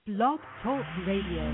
Blog Talk Radio.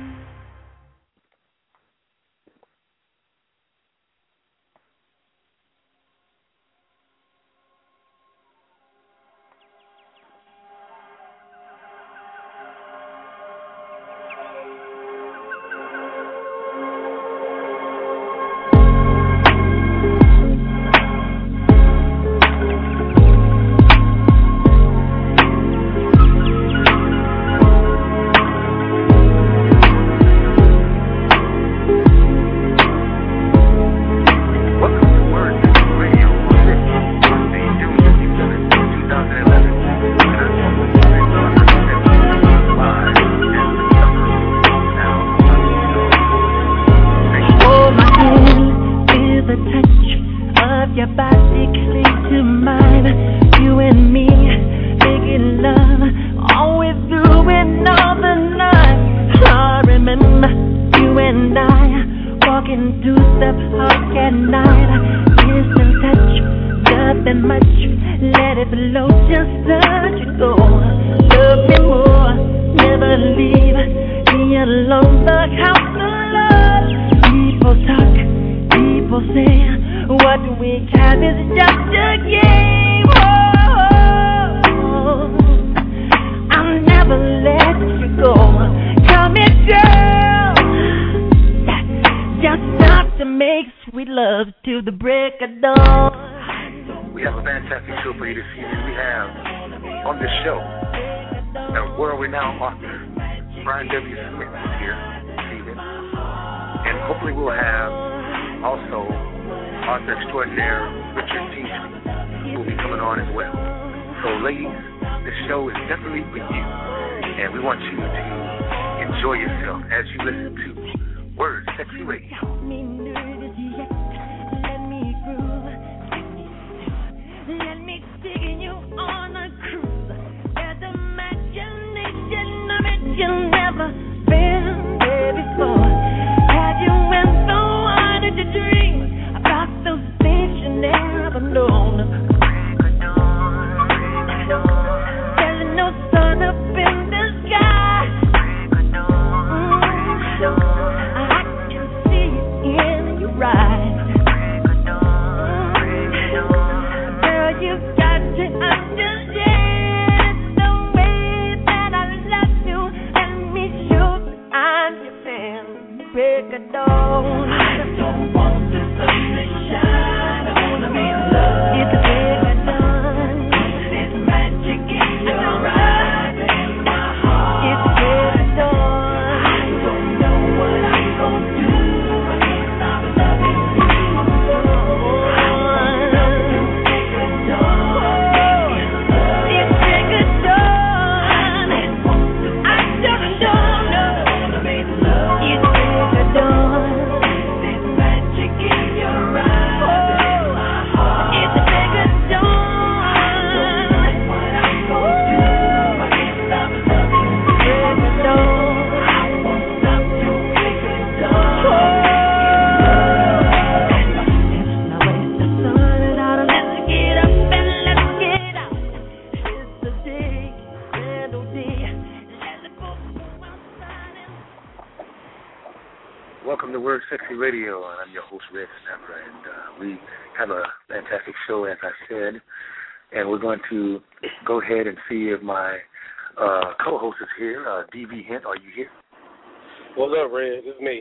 To go ahead and see if my co-host is here. DV Hint, are you here? What's up, Red? It's me.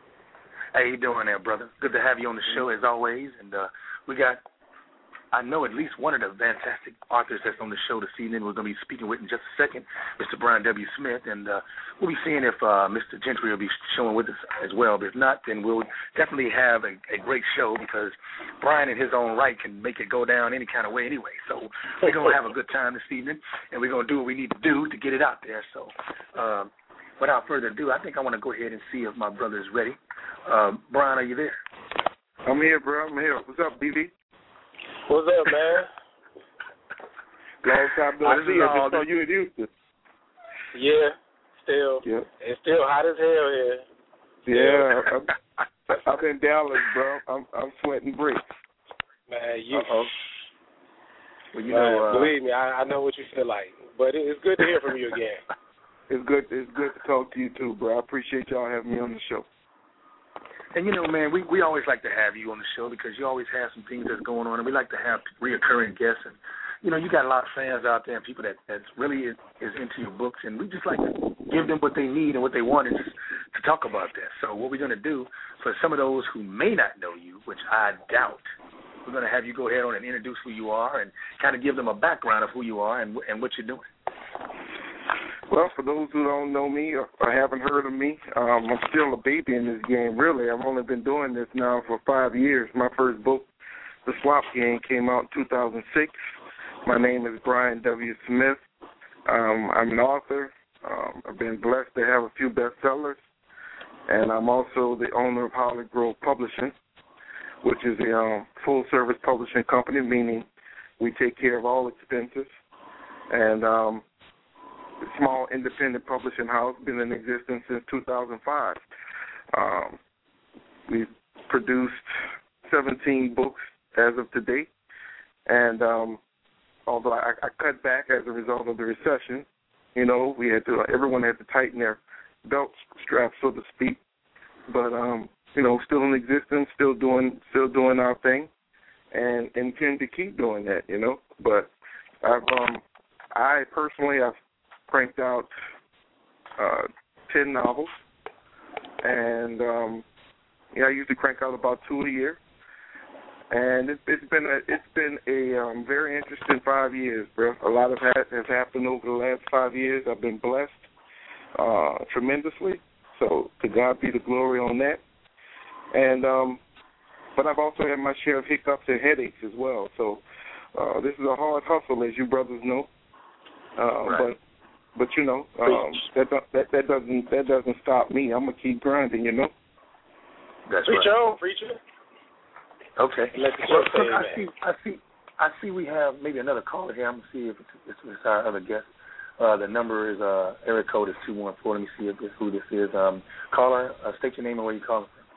How you doing there, brother? Good to have you on the show as always. And we got, I know, at least one of the fantastic authors that's on the show this evening we're going to be speaking with in just a second, Mr. Brian W. Smith. And we'll be seeing if Mr. Gentry will be showing with us as well. But if not, then we'll definitely have a great show because Brian in his own right can make it go down any kind of way anyway. So we're going to have a good time this evening, and we're going to do what we need to do to get it out there. So without further ado, I think I want to go ahead and see if my brother is ready. Brian, are you there? I'm here, bro. I'm here. What's up, BB? What's up, man? Long time no see. I just saw you in Houston. Yeah, still. Yep. It's still hot as hell here. Yeah, I'm in Dallas, bro. I'm sweating bricks. Man, you. Well, you know, believe me, I know what you feel like. But it's good to hear from you again. It's good to talk to you too, bro. I appreciate y'all having me on the show. And, man, we always like to have you on the show because you always have some things that's going on, and we like to have reoccurring guests. And, you got a lot of fans out there and people that really is into your books, and we just like to give them what they need and what they want and just to talk about that. So what we're going to do, for some of those who may not know you, which I doubt, we're going to have you go ahead on and introduce who you are and kind of give them a background of who you are and what you're doing. Well, for those who don't know me or haven't heard of me, I'm still a baby in this game, really. I've only been doing this now for 5 years. My first book, The Swap Game, came out in 2006. My name is Brian W. Smith. I'm an author. I've been blessed to have a few bestsellers, and I'm also the owner of Holly Grove Publishing, which is a full-service publishing company, meaning we take care of all expenses. And a small independent publishing house, been in existence since 2005. We've produced 17 books as of today, and although I cut back as a result of the recession, everyone had to tighten their belt straps, so to speak. But still in existence, still doing our thing, and intend to keep doing that. But I personally have cranked out 10 novels, and I usually crank out about 2 a year. And it's been a very interesting 5 years, bro. A lot of that has happened over the last 5 years. I've been blessed tremendously. So to God be the glory on that. And but I've also had my share of hiccups and headaches as well. So this is a hard hustle, as you brothers know. Right. But that doesn't stop me. I'm gonna keep grinding. That's Preach right. on, preacher. Okay. Let the show say I see we have maybe another caller here. I'm going to see if it's our other guest. The number is, area code is 214. Let me see who this is. Caller, state your name and where you calling from.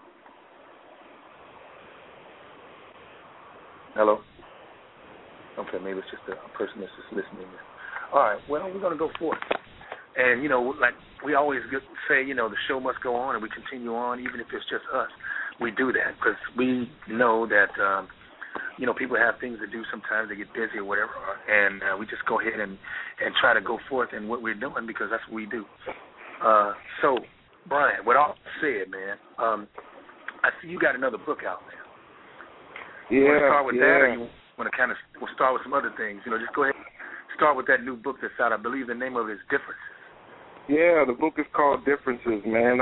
Hello? Okay, maybe it's just a person that's just listening. All right, well, we're going to go forth. And, like we always say, the show must go on and we continue on, even if it's just us. We do that because we know that, people have things to do sometimes. They get busy or whatever, and we just go ahead and try to go forth in what we're doing because that's what we do. So, Brian, with all said, man, I see you got another book out now. Yeah, you want to start with that, or you want to kind of start with some other things? Just go ahead and start with that new book that's out. I believe the name of it is Differences. Yeah, the book is called Differences, man.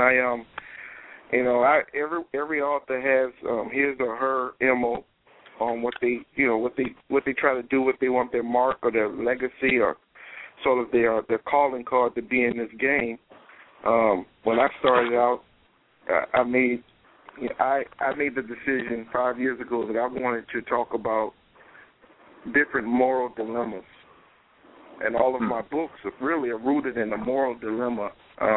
Every author has his or her MO on what they try to do, what they want their mark or their legacy or sort of their calling card to be in this game. When I started out, I made the decision 5 years ago that I wanted to talk about different moral dilemmas, and all of my books really are rooted in a moral dilemma.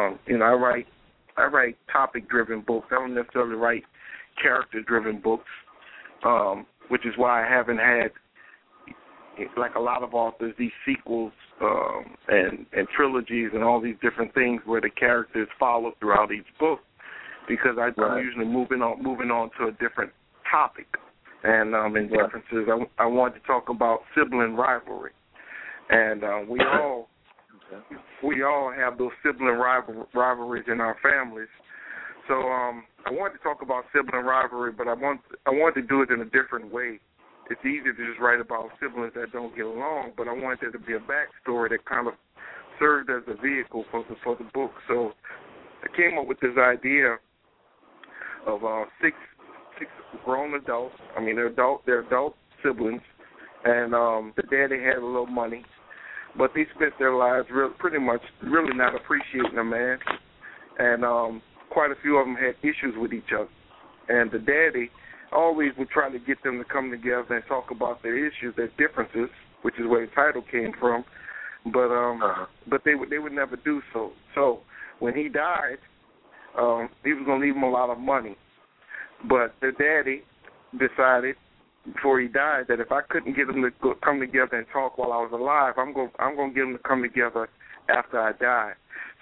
I write topic-driven books. I don't necessarily write character-driven books, which is why I haven't had, like a lot of authors, these sequels and trilogies and all these different things where the characters follow throughout each book, because I'm usually moving on to a different topic. And in Differences, I wanted to talk about sibling rivalry, and we all have those sibling rivalries in our families. So I wanted to talk about sibling rivalry, but I wanted to do it in a different way. It's easy to just write about siblings that don't get along, but I wanted there to be a backstory that kind of served as a vehicle for the book. So I came up with this idea of six grown adults. I mean, they're adult siblings, and the daddy had a little money, but they spent their lives pretty much not appreciating a man, and quite a few of them had issues with each other. And the daddy always would try to get them to come together and talk about their issues, their differences, which is where the title came from. But they would never do so. So when he died, he was going to leave them a lot of money. But the daddy decided before he died that if I couldn't get them to come together and talk while I was alive, I'm going to get them to come together after I die.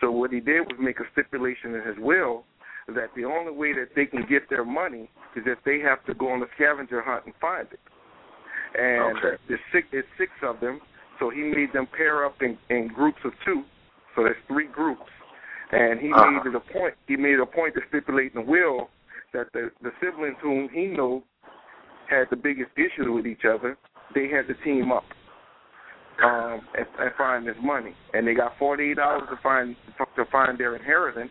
So what he did was make a stipulation in his will that the only way that they can get their money is if they have to go on a scavenger hunt and find it. And there's six of them, so he made them pair up in groups of 2. So there's 3 groups. And he made it a point. He made a point to stipulate in the will that the siblings whom he knew had the biggest issue with each other, they had to team up and find this money. And they got 48 hours to find their inheritance,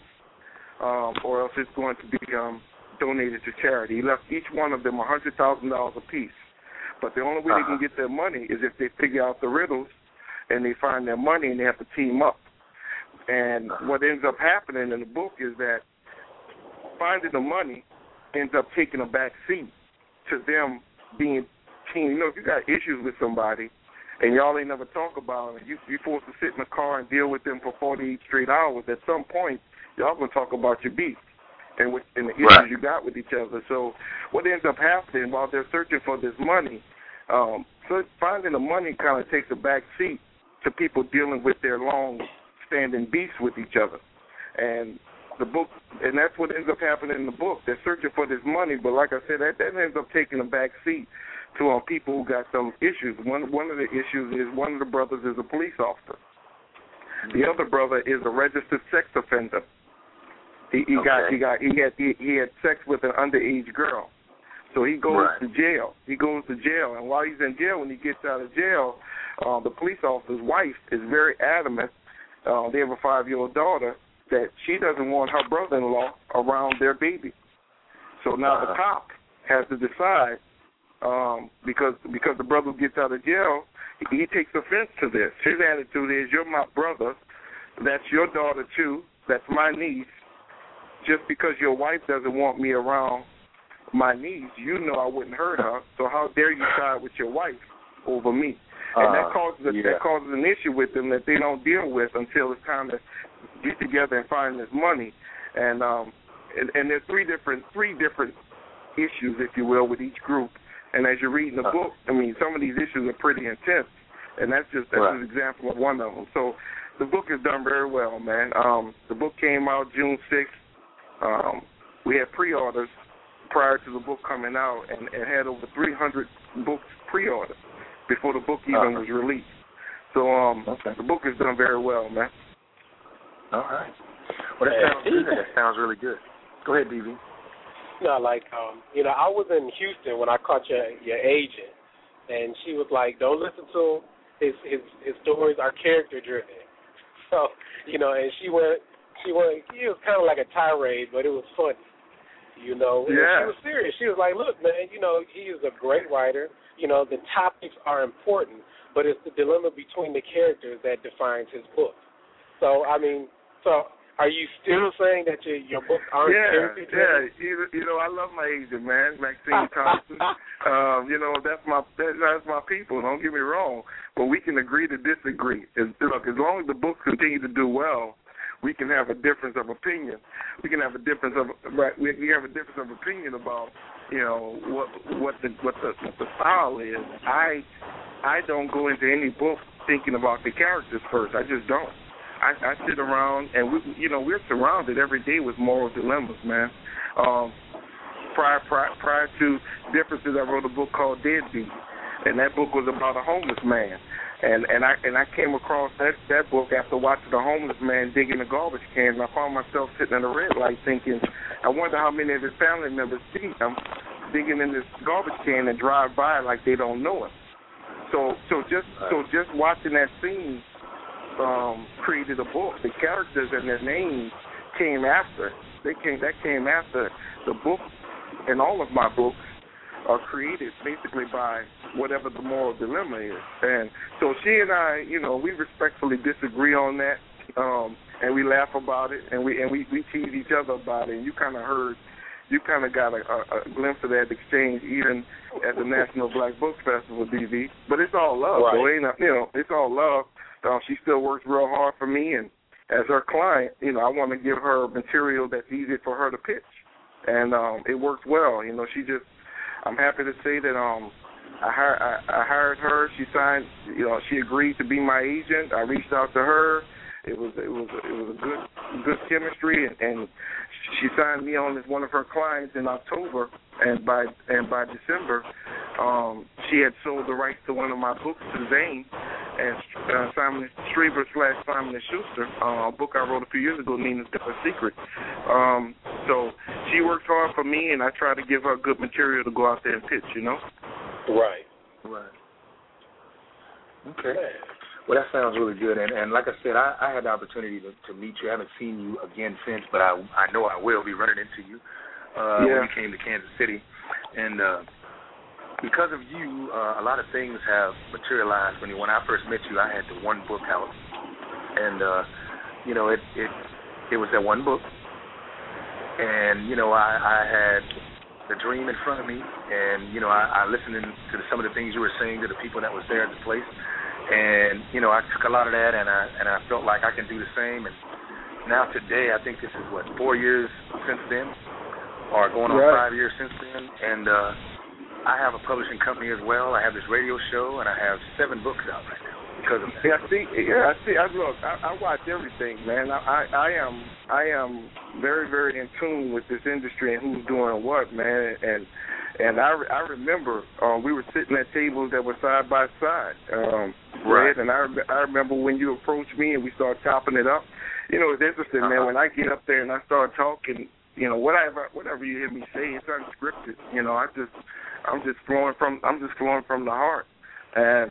or else it's going to be donated to charity. He left each one of them $100,000 apiece. But the only way they can get their money is if they figure out the riddles and they find their money and they have to team up. And what ends up happening in the book is that finding the money ends up taking a back seat to them being team. You know, if you got issues with somebody and y'all ain't never talk about it, you're forced to sit in the car and deal with them for 48 straight hours, at some point y'all going to talk about your beef and the issues you got with each other. So what ends up happening while they're searching for this money, so finding the money kind of takes a back seat to people dealing with their long-standing beefs with each other. And the book, and that's what ends up happening in the book. They're searching for this money, but like I said, that ends up taking a back seat to people who got some issues. One of the issues is one of the brothers is a police officer. The other brother is a registered sex offender. He had sex with an underage girl. So he goes to jail. He goes to jail, and while he's in jail, when he gets out of jail, the police officer's wife is very adamant. They have a 5-year-old daughter that she doesn't want her brother-in-law around their baby. So now the cop has to decide, because the brother gets out of jail, he takes offense to this. His attitude is, you're my brother, that's your daughter too, that's my niece. Just because your wife doesn't want me around my niece, you know I wouldn't hurt her, so how dare you side with your wife over me? And that causes an issue with them that they don't deal with until it's time to get together and find this money. And there's three different issues, if you will, with each group. And as you're reading the book, I mean, some of these issues are pretty intense, and that's an example of one of them. So the book is done very well, man. The book came out June 6th. We had pre-orders prior to the book coming out, and it had over 300 books pre-ordered before the book even was released. So the book is done very well, man. All right. Well, that sounds good. That sounds really good. Go ahead, DV. You know, I was in Houston when I caught your agent, and she was like, "Don't listen to him. His stories are character driven." So, and she was kind of like a tirade, but it was funny. She was serious. She was like, "Look, man, he is a great writer. The topics are important, but it's the dilemma between the characters that defines his book." So, are you still saying that your books aren't character driven? Yeah. I love my agent, man, Maxine Thompson. That's my people. Don't get me wrong, but we can agree to disagree. As long as the books continue to do well, we can have a difference of opinion. We can have a difference of opinion about what the style is. I don't go into any book thinking about the characters first. I just don't. I sit around and we're surrounded every day with moral dilemmas, man. Prior to Differences, I wrote a book called Deadbeat, and that book was about a homeless man. And I came across that book after watching a homeless man dig in a garbage can, and I found myself sitting in a red light thinking, I wonder how many of his family members see him digging in this garbage can and drive by like they don't know him. So just watching that scene created a book. The characters and their names came after. That came after the book, and all of my books are created basically by whatever the moral dilemma is. And so she and I, we respectfully disagree on that, and we laugh about it, and we tease each other about it. And you kind of got a glimpse of that exchange even at the National Black Book Festival, DV. But it's all love. Right. So it's all love. She still works real hard for me, and as her client, I want to give her material that's easy for her to pitch, and it works well. I'm happy to say that I hired her. She signed. She agreed to be my agent. I reached out to her, it was a good chemistry, and she signed me on as one of her clients in October, and by December, she had sold the rights to one of my books to Zane and Simon Strieber / Simon & Schuster, a book I wrote a few years ago, Nina's Deepest Secret. So she works hard for me, and I try to give her good material to go out there and pitch, you know? Right. Okay. Well, that sounds really good. And like I said, I had the opportunity to meet you. I haven't seen you again since, but I know I will be running into you when you came to Kansas City. And because of you, a lot of things have materialized. When I first met you, I had the one book out. And, it was that one book. And, I had the dream in front of me. And, I listened to some of the things you were saying to the people that was there at the place. And, I took a lot of that, and I felt like I can do the same. And now today, I think this is, 4 years since then, or going on 5 years since then. And I have a publishing company as well. I have this radio show, and I have 7 books out right now because of that. I see. I watch everything, man. I am very, very in tune with this industry and who's doing what, man. And I remember we were sitting at tables that were side by side. Right. And I remember when you approached me and we started chopping it up. It's interesting, man. When I get up there and I start talking, whatever you hear me say, it's unscripted. I'm just flowing from the heart. And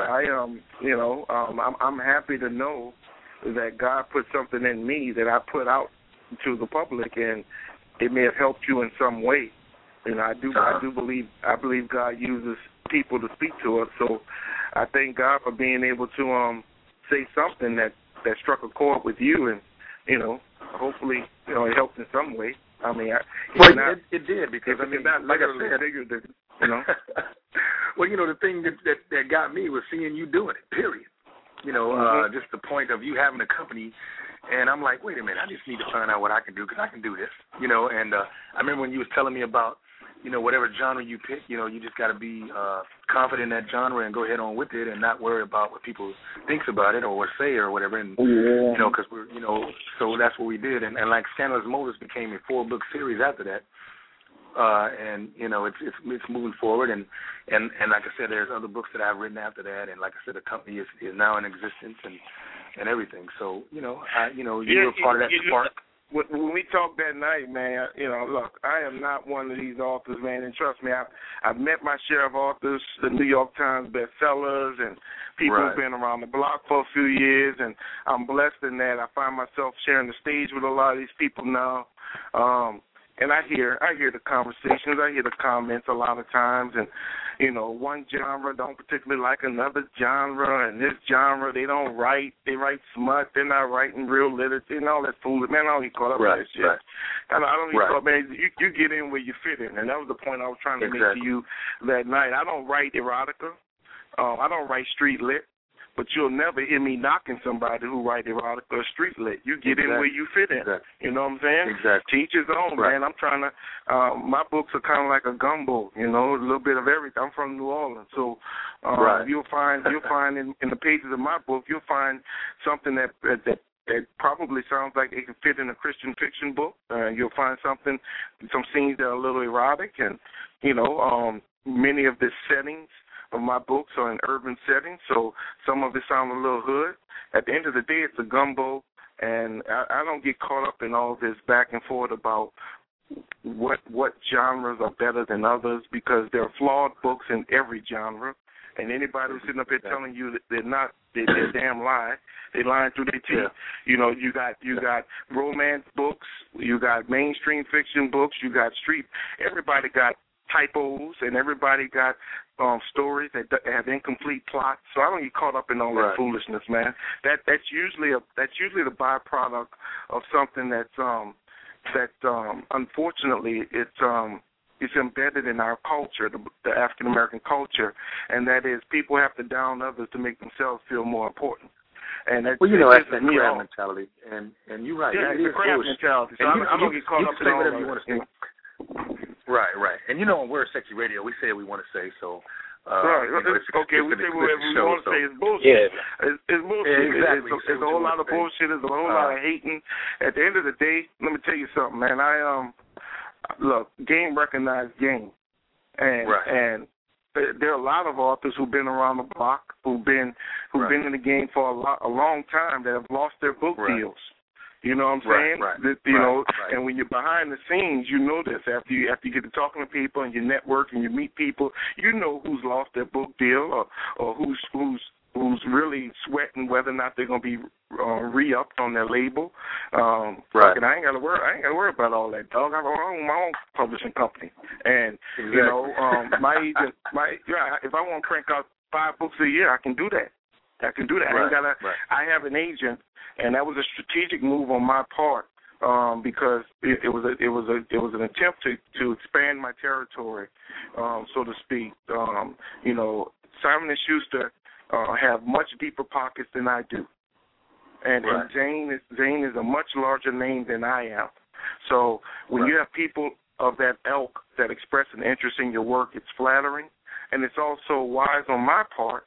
I'm happy to know that God put something in me that I put out to the public, and it may have helped you in some way. I believe God uses people to speak to us. So I thank God for being able to say something that struck a chord with you, and hopefully it helped in some way. I mean, it did, because like I said, well, the thing that got me was seeing you doing it. Period. Just the point of you having a company. And I'm like, wait a minute, I just need to find out what I can do, because I can do this, And I remember when you was telling me about, whatever genre you pick, you just got to be confident in that genre and go ahead on with it, and not worry about what people thinks about it or say or whatever. And because we're, so that's what we did. And like Scandalous Motives became a 4-book series after that. And it's moving forward, and like I said, there's other books that I've written after that, and like I said, the company is now in existence and everything. So you were part of that spark. When we talked that night, man, look, I am not one of these authors, man, and trust me, I've met my share of authors, the New York Times bestsellers, and people who've been around the block for a few years, and I'm blessed in that. I find myself sharing the stage with a lot of these people now. And I hear the conversations, I hear the comments a lot of times, and one genre don't particularly like another genre, and this genre they write smut, they're not writing real literature and all that fool. Man, I don't get caught up in that shit. I don't get caught up, man. You get in where you fit in, and that was the point I was trying to make to you that night. I don't write erotica, I don't write street lit. But you'll never hear me knocking somebody who write erotica or street lit. You get in where you fit in. You know what I'm saying? Exactly. Teach his own, man. I'm trying to. My books are kind of like a gumbo. A little bit of everything. I'm from New Orleans, so you'll find in the pages of my book, you'll find something that probably sounds like it can fit in a Christian fiction book. You'll find some scenes that are a little erotic, and many of the settings of my books are in urban settings, so some of it sounds a little hood. At the end of the day, it's a gumbo, and I don't get caught up in all this back and forth about what genres are better than others, because there are flawed books in every genre, and anybody who's sitting up here telling you that they're a damn lie, they're lying through their teeth. You got romance books, you got mainstream fiction books, you got street. Everybody got typos, and everybody got stories that have incomplete plots. So I don't get caught up in all that foolishness, man. That's usually the byproduct of something that unfortunately it's embedded in our culture, the African American culture, and that is people have to down others to make themselves feel more important. And that's that's that crab mentality, and you're right. Yeah, it's a crab mentality. So I don't get caught up in all that. Right. And on Word Sexy Radio, we say what we want to say. So, Right. Okay, we say whatever we want to say. It's bullshit. Yeah. It's bullshit. Yeah, exactly. It's a whole lot of bullshit. There's a whole lot of hating. At the end of the day, let me tell you something, man. Look, game recognized game. And there are a lot of authors who've been around the block, who've been in the game for a long time that have lost their book deals. You know what I'm saying? And when you're behind the scenes, you know this. After you get to talking to people and you network and you meet people, you know who's lost their book deal or who's really sweating whether or not they're going to be re-upped on their label. And I ain't got to worry about all that, dog. I own my own publishing company, and you know, my agent, if I want to crank out 5 books a year, I can do that. I ain't gotta. I have an agent, and that was a strategic move on my part because it was an attempt to expand my territory, so to speak. You know, Simon & Schuster have much deeper pockets than I do, and Zane is a much larger name than I am. So when you have people of that ilk that express an interest in your work, it's flattering, and it's also wise on my part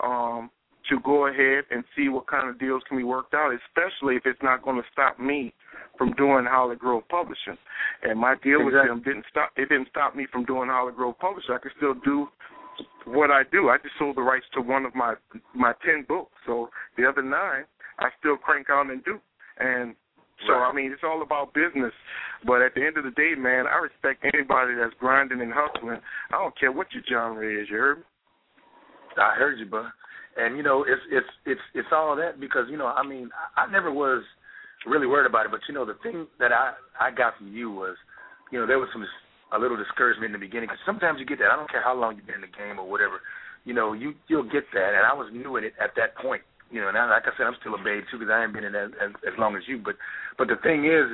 to go ahead and see what kind of deals can be worked out, especially if it's not going to stop me from doing Holly Grove Publishing. And my deal with them didn't stop me from doing Holly Grove Publishing. I could still do what I do. I just sold the rights to one of my 10 books. So the other 9, I still crank out and do. And so, I mean, it's all about business. But at the end of the day, man, I respect anybody that's grinding and hustling. I don't care what your genre is, you heard me? I heard you, bud. And, you know, it's all that because, you know, I mean, I never was really worried about it. But, you know, the thing that I got from you was, you know, there was a little discouragement in the beginning. Because sometimes you get that. I don't care how long you've been in the game or whatever. You know, you'll get that. And I was new in it at that point. You know, and like I said, I'm still a babe, too, because I ain't been in it as long as you. But the thing is,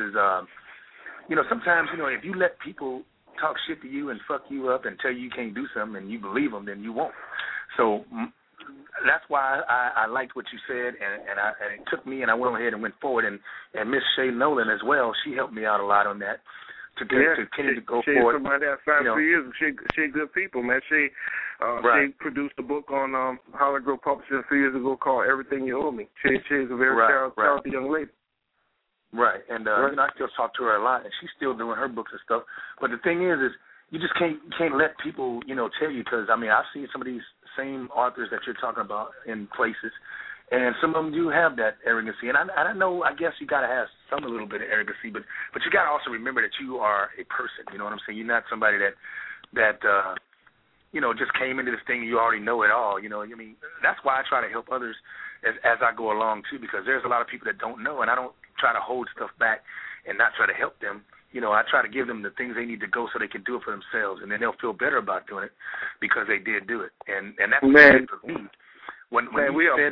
you know, sometimes, you know, if you let people talk shit to you and fuck you up and tell you can't do something and you believe them, then you won't. So that's why I liked what you said, and it took me, and I went ahead and went forward. And Miss Shay Nolan as well, she helped me out a lot on that to continue to go forward. Somebody that signed for years. She good people, man. She produced a book on Holly Grove Publishing a few years ago called Everything You Owe Me. She's a very talented young lady. Right, and you know, I still talk to her a lot, and she's still doing her books and stuff. But the thing is you just can't let people, you know, tell you, because I mean, I've seen some of these same authors that you're talking about in places, and some of them do have that arrogancy. And I know, I guess you got to have a little bit of arrogancy, but you got to also remember that you are a person. You know what I'm saying? You're not somebody that you know, just came into this thing and you already know it all. You know, I mean, that's why I try to help others as I go along too, because there's a lot of people that don't know, and I don't try to hold stuff back and not try to help them. You know, I try to give them the things they need to go so they can do it for themselves, and then they'll feel better about doing it because they did do it. And that's what it for me. When we are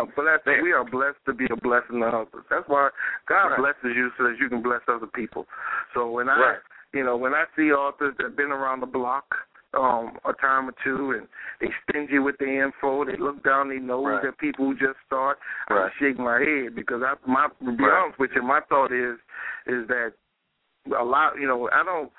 blessed to be a blessing to others. That's why God blesses you so that you can bless other people. So when I see authors that have been around the block a time or two, and they stingy with the info, they look down their nose at people who just start, I shake my head, because to be honest with you, my thought is that a lot, you know,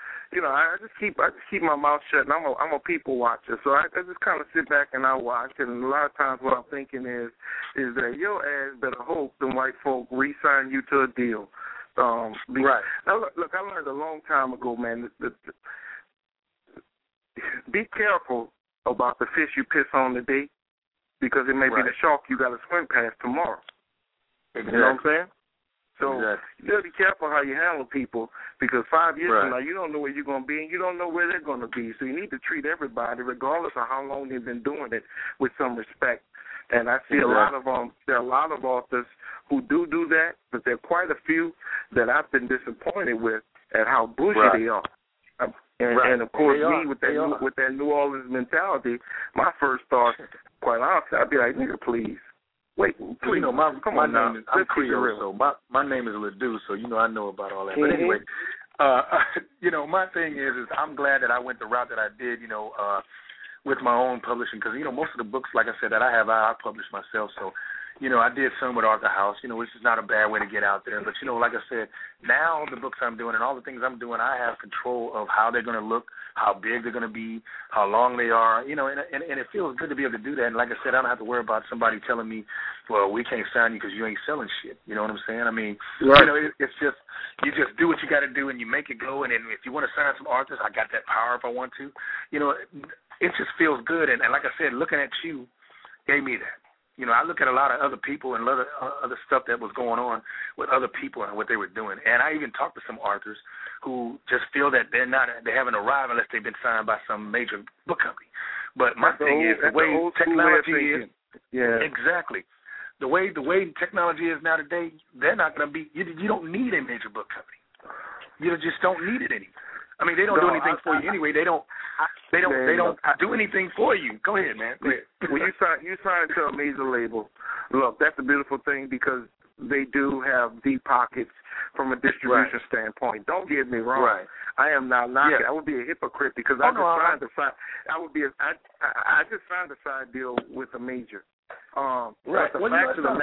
I just keep my mouth shut, and I'm a people watcher, so I just kind of sit back and I watch, and a lot of times what I'm thinking is that your ass better hope them white folk re-sign you to a deal. Now, look, I learned a long time ago, man, be careful about the fish you piss on today, because it may be the shark you got to swim past tomorrow. Exactly. You know what I'm saying? So you got to be careful how you handle people, because 5 years from now, you don't know where you're going to be, and you don't know where they're going to be. So you need to treat everybody, regardless of how long they've been doing it, with some respect. And I see there are a lot of authors who do that, but there are quite a few that I've been disappointed with at how bushy they are. And of course, me with that New Orleans mentality, my first thought, quite honestly, I'd be like, nigga, please. Wait, please. You know, I'm Creole, so my name is Ledoux, so you know I know about all that. But anyway, you know, my thing is I'm glad that I went the route that I did, you know, with my own publishing, because, you know, most of the books, like I said, that I have, I publish myself. So, I did some with Arthur House, which is not a bad way to get out there. But, like I said, now the books I'm doing and all the things I'm doing, I have control of how they're going to look, how big they're going to be, how long they are, and it feels good to be able to do that. And like I said, I don't have to worry about somebody telling me, well, we can't sign you because you ain't selling shit. You know what I'm saying? I mean, right. It's just, you just do what you got to do and you make it go. And then if you want to sign some authors, I got that power if I want to. It just feels good. And like I said, looking at you gave me that. I look at a lot of other people and other stuff that was going on with other people and what they were doing. And I even talked to some authors who just feel that they haven't arrived unless they've been signed by some major book company. But my thing is the way technology is. Yeah. Exactly. The way technology is now today, they're not going to be. You don't need a major book company. You just don't need it anymore. I mean, they don't do anything for you anyway. They don't do anything for you. Go ahead, man. Go ahead. When you sign to a major label, look, that's a beautiful thing because they do have deep pockets from a distribution standpoint. Don't get me wrong. Right. I am not knocking. Yeah. I would be a hypocrite because I just signed a side deal with a major. Right. But the fact of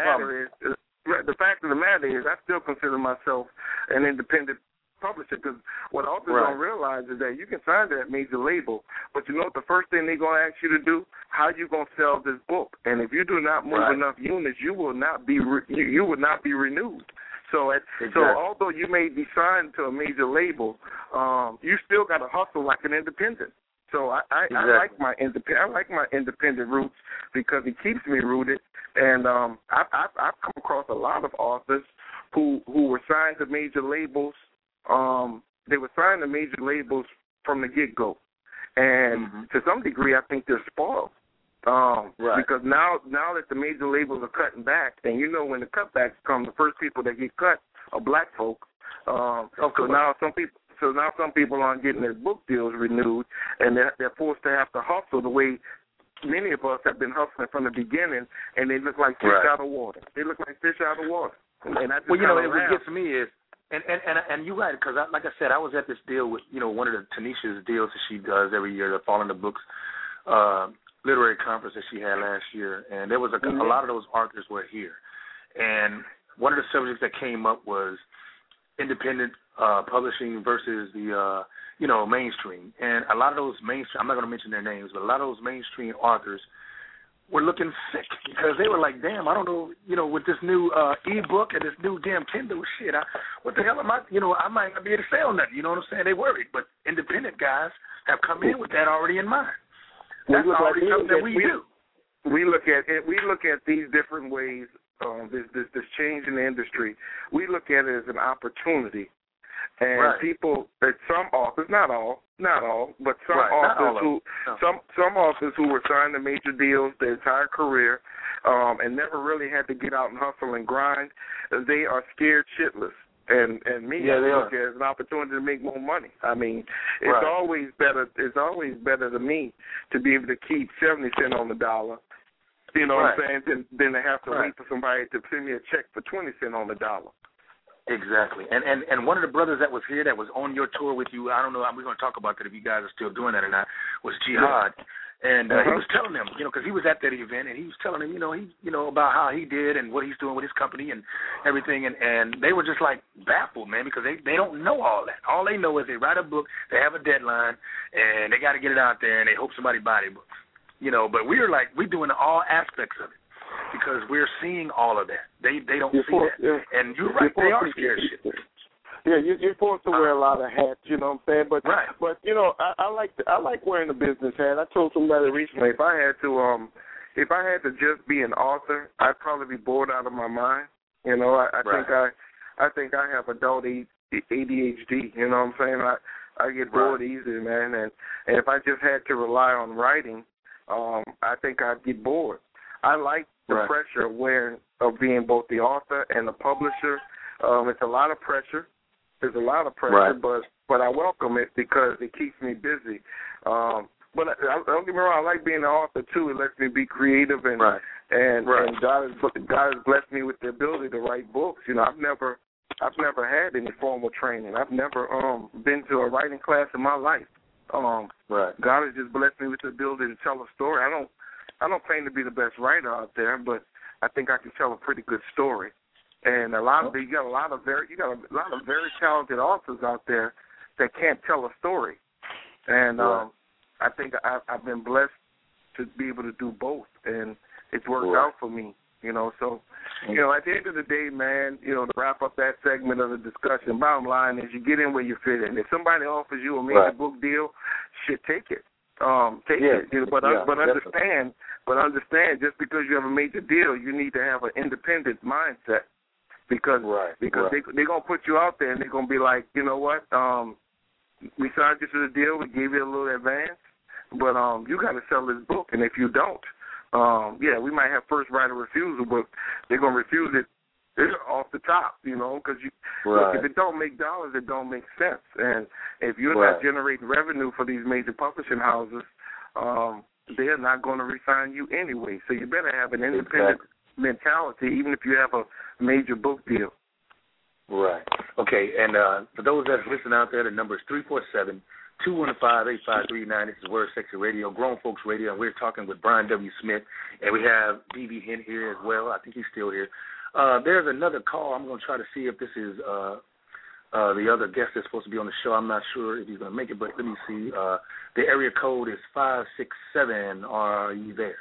the matter is, I still consider myself an independent publisher because what authors don't realize is that you can sign to that major label, but you know what the first thing they're going to ask you to do? How you going to sell this book? And if you do not move enough units, you will not be renewed. So although you may be signed to a major label, you still got to hustle like an independent. So I like my independent roots because it keeps me rooted. And I've come across a lot of authors who were signed to major labels. They were signed to major labels from the get-go. And to some degree, I think they're spoiled. Because now that the major labels are cutting back, and when the cutbacks come, the first people that get cut are black folk. So now some people aren't getting their book deals renewed, and they're forced to have to hustle the way many of us have been hustling from the beginning, and they look like fish out of water. They look like fish out of water. And I just what gets me is, and you're right, because like I said, I was at this deal with, one of the Tanisha's deals that she does every year, the Fall in the Books literary conference that she had last year, and there was a lot of those authors were here. And one of the subjects that came up was independent publishing versus the, mainstream. And a lot of those mainstream, I'm not going to mention their names, but a lot of those mainstream authors were looking sick because they were like, damn, I don't know, with this new e-book and this new damn Kindle shit, what the hell am I, I might not be able to sell nothing, you know what I'm saying? They worried. But independent guys have come in with that already in mind. That's already something that we do. We look at these different ways, this change in the industry. We look at it as an opportunity. And people, some authors, not all, but some authors who were signed to major deals their entire career, and never really had to get out and hustle and grind, they are scared shitless. And me, I look at it as an opportunity to make more money. I mean, it's always better. It's always better to me to be able to keep 70 cents on the dollar. You know what I'm saying? Than to have to wait for somebody to send me a check for 20 cents on the dollar. Exactly. And one of the brothers that was here that was on your tour with you, I don't know, we're going to talk about that if you guys are still doing that or not, was Jihad. And he was telling them, because he was at that event, and he was telling them, about how he did and what he's doing with his company and everything. And they were just like baffled, man, because they don't know all that. All they know is they write a book, they have a deadline, and they got to get it out there, and they hope somebody buy their books. But we're doing all aspects of it. Because we're seeing all of that. They don't see that. Yeah. And you're right, they are scared of shit. Yeah, you're forced to wear a lot of hats, you know what I'm saying? But I like wearing a business hat. I told somebody recently if I had to just be an author, I'd probably be bored out of my mind. I think I have adult ADHD, you know what I'm saying? I get bored easy, man, and if I just had to rely on writing, I think I'd get bored. I like the pressure of being both the author and the publisher. It's a lot of pressure. There's a lot of pressure, but I welcome it because it keeps me busy. But don't get me wrong, I like being an author too. It lets me be creative, and God has blessed me with the ability to write books. I've never had any formal training. I've never been to a writing class in my life. God has just blessed me with the ability to tell a story. I don't claim to be the best writer out there, but I think I can tell a pretty good story. And you got a lot of very talented authors out there that can't tell a story. And I think I've been blessed to be able to do both, and it's worked out for me. So at the end of the day, man, to wrap up that segment of the discussion, bottom line is you get in where you fit in. If somebody offers you a major book deal, take it. Take it. But understand, just because you have a major deal, you need to have an independent mindset. Because they're going to put you out there and they're going to be like, you know what, we signed you to the deal, we gave you a little advance, but you got to sell this book, and if you don't, we might have first right of refusal, but they're going to refuse it off the top, because look, if it don't make dollars, it don't make sense. And if you're not generating revenue for these major publishing houses, they're not going to re-sign you anyway. So you better have an independent mentality, even if you have a major book deal. Right. Okay, and for those that are listening out there, the number is 347-215-8539. This is Word Sexy Radio, Grown Folks Radio, and we're talking with Brian W. Smith, and we have B.B. Hinn here as well. I think he's still here. There's another call. I'm going to try to see if this is the other guest that's supposed to be on the show. I'm not sure if he's going to make it, but let me see. The area code is 567. Are you there?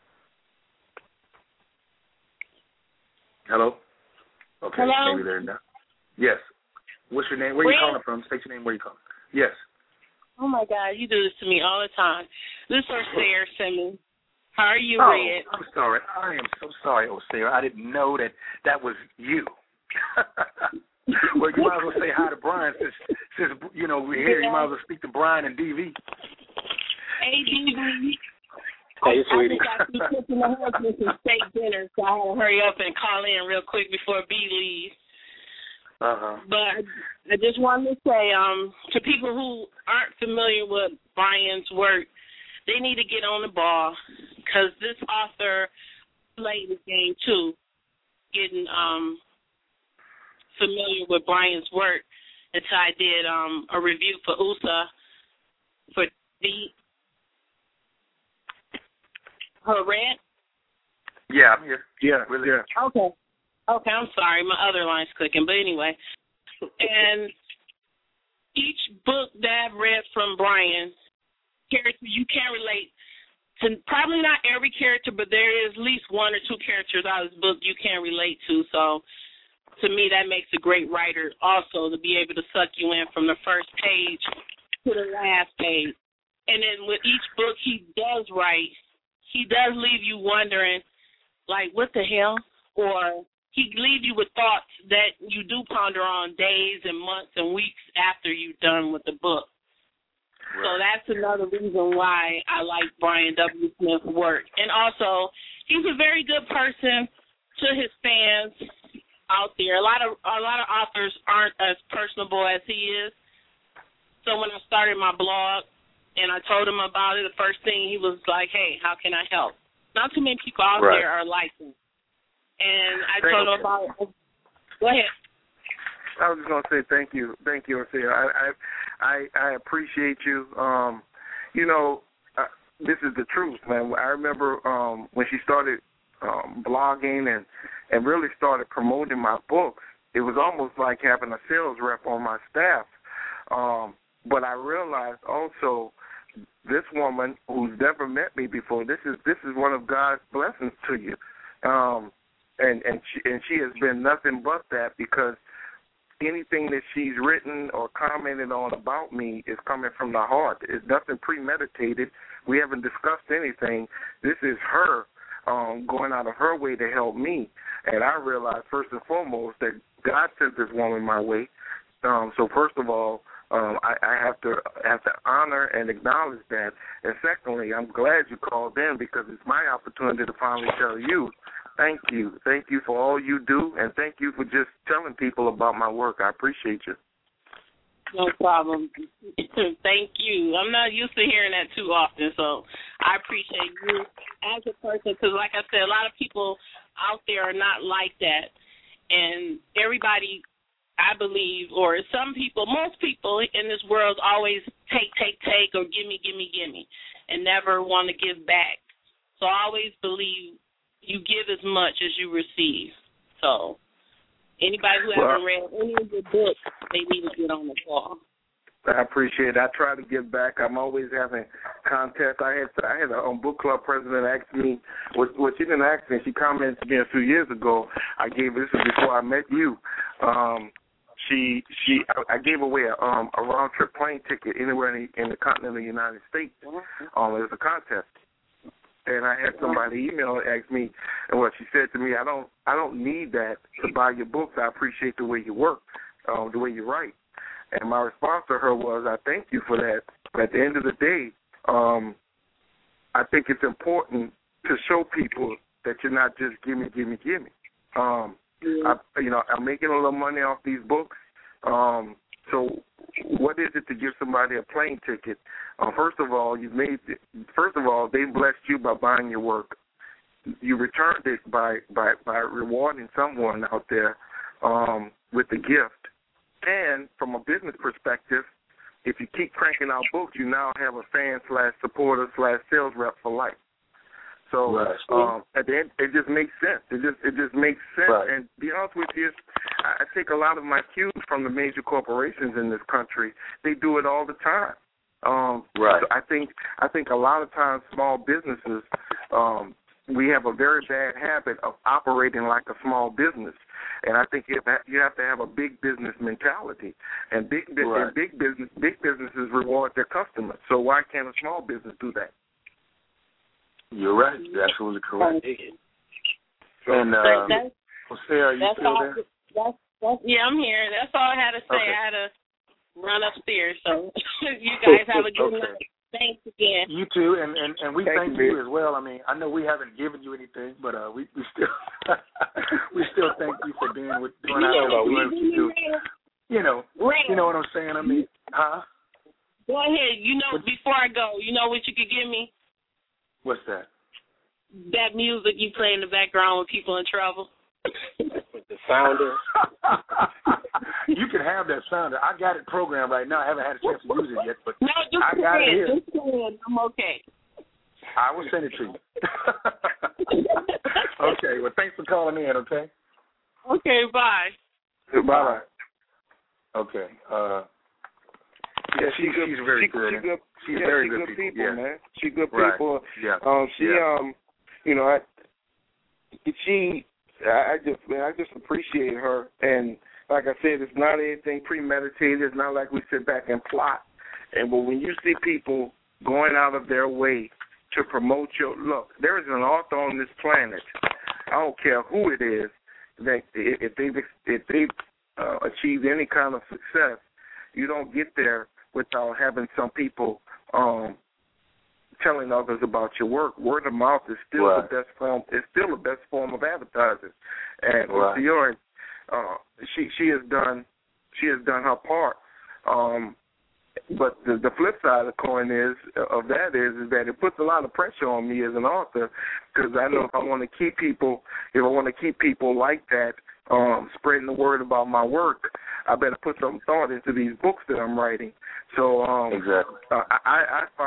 Hello? Okay, hello? Maybe they're not. Yes. What's your name? Where are you calling from? State your name. Where are you calling? Yes. Oh, my God. You do this to me all the time. This is Sarah Simmons. How are you, Red? I'm sorry. I am so sorry, Sarah. I didn't know that was you. Well, you might as well say hi to Brian since we're here. You might as well speak to Brian and DV. Hey, DV. Hey, sweetie. I just got through cooking my husband some steak dinner, so I had to hurry up and call in real quick before B leaves. But I just wanted to say, to people who aren't familiar with Brian's work, they need to get on the ball, because this author played the game too, getting familiar with Brian's work until I did a review for USA for her rant. Yeah, I'm here. Yeah, really. Yeah. Okay, I'm sorry. My other line's clicking. But anyway, and each book that I've read from Brian, character you can relate to, probably not every character, but there is at least one or two characters out of this book you can relate to. So to me, that makes a great writer also, to be able to suck you in from the first page to the last page. And then with each book he does write, he does leave you wondering, like, what the hell? Or he leaves you with thoughts that you do ponder on days and months and weeks after you're done with the book. Right. So that's another reason why I like Brian W. Smith's work. And also, he's a very good person to his fans out there. A lot of authors aren't as personable as he is. So when I started my blog and I told him about it, the first thing he was like, hey, how can I help? Not too many people out there are like him. And I told him about it. Go ahead. I was just going to say thank you, Sarah. I appreciate you. This is the truth, man. I remember when she started blogging and really started promoting my books, it was almost like having a sales rep on my staff. But I realized also this woman who's never met me before, this is one of God's blessings to you. And she has been nothing but that, because anything that she's written or commented on about me is coming from the heart. It's nothing premeditated. We haven't discussed anything. This is her going out of her way to help me. And I realized first and foremost that God sent this woman my way. So first of all, I have to honor and acknowledge that. And secondly, I'm glad you called in, because it's my opportunity to finally tell you, thank you. Thank you for all you do, and thank you for just telling people about my work. I appreciate you. No problem. Thank you. I'm not used to hearing that too often, so I appreciate you as a person, because like I said, a lot of people out there are not like that. And everybody, I believe, or some people, most people in this world always take, or give me, and never want to give back. So I always believe, you give as much as you receive. So anybody who hasn't read any of the books, they need to get on the call. I appreciate it. I try to give back. I'm always having contests. I had a book club president ask me, well, she didn't ask me. She commented to me a few years ago. I gave, this was before I met you. I gave away a round trip plane ticket anywhere in the continental United States. It was a contest. And I had somebody email and ask me, and what she said to me, I don't need that to buy your books. I appreciate the way you work, the way you write. And my response to her was, I thank you for that. But at the end of the day, I think it's important to show people that you're not just gimme. I'm making a little money off these books. So what is it to give somebody a plane ticket? First of all, they blessed you by buying your work. You returned it by rewarding someone out there with the gift. And from a business perspective, if you keep cranking out books, you now have a fan/supporter/sales rep for life. So at the end, it just makes sense. It just makes sense. Right. And to be honest with you, I take a lot of my cues from the major corporations in this country. They do it all the time. So I think a lot of times small businesses, we have a very bad habit of operating like a small business. And I think you have to have a big business mentality. And big businesses reward their customers. So why can't a small business do that? You're right. You're absolutely correct. And Jose, are you still there? Yeah, I'm here. That's all I had to say. Okay. I had to run upstairs. So you guys have a good night. Thanks again. You too, and we thank you as well. I mean, I know we haven't given you anything, but we still we still thank you for doing what you do. You know what I'm saying? I mean, huh? Go ahead. Before I go, you know what you could give me? What's that? That music you play in the background when people in trouble. With the sounder. You can have that sounder. I got it programmed right now. I haven't had a chance to use it yet, but no, I got it here. Just I'm okay. I will send it to you. Okay. Well, thanks for calling in. Okay. Okay. Bye. Bye. Okay. Yeah, she's very good. She's very good people, yeah. Man. She's good right. people. Yeah. I just appreciate her. And like I said, it's not anything premeditated. It's not like we sit back and plot. But when you see people going out of their way to promote look, there is an author on this planet. I don't care who it is that if they've achieved any kind of success, you don't get there without having some people telling others about your work. Word of mouth is still the best form. It's still the best form of advertising. And Fiore, she has done her part. But the flip side of the coin is that it puts a lot of pressure on me as an author, because I know if I want to keep people like that, spreading the word about my work, I better put some thought into these books that I'm writing. So exactly. I have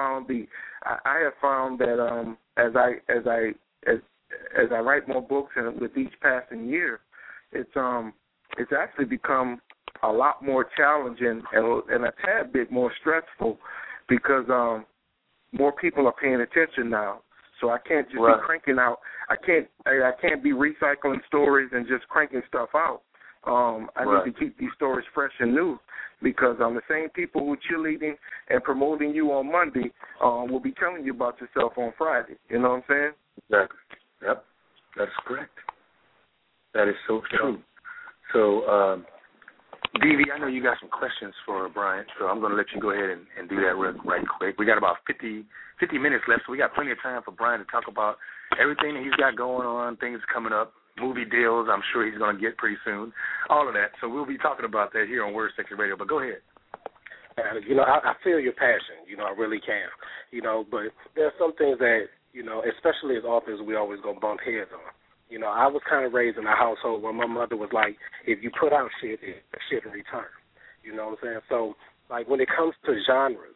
found that as I write more books, and with each passing year, it's actually become a lot more challenging and a tad bit more stressful, because more people are paying attention now. So I can't just be cranking out. I can't be recycling stories and just cranking stuff out. I need to keep these stories fresh and new, because the same people who are cheerleading and promoting you on Monday will be telling you about yourself on Friday. You know what I'm saying? Exactly. Yep. That's correct. That is so true. So, Dee, I know you got some questions for Brian, so I'm going to let you go ahead and do that right quick. We got about 50 minutes left, so we got plenty of time for Brian to talk about everything that he's got going on, things coming up, movie deals I'm sure he's going to get pretty soon, all of that. So we'll be talking about that here on Word Section Radio, but go ahead. I feel your passion, I really can, but there are some things that, especially as authors, we always go bump heads on. I was kind of raised in a household where my mother was like, if you put out shit, it's shit in return. You know what I'm saying? So, like, when it comes to genres,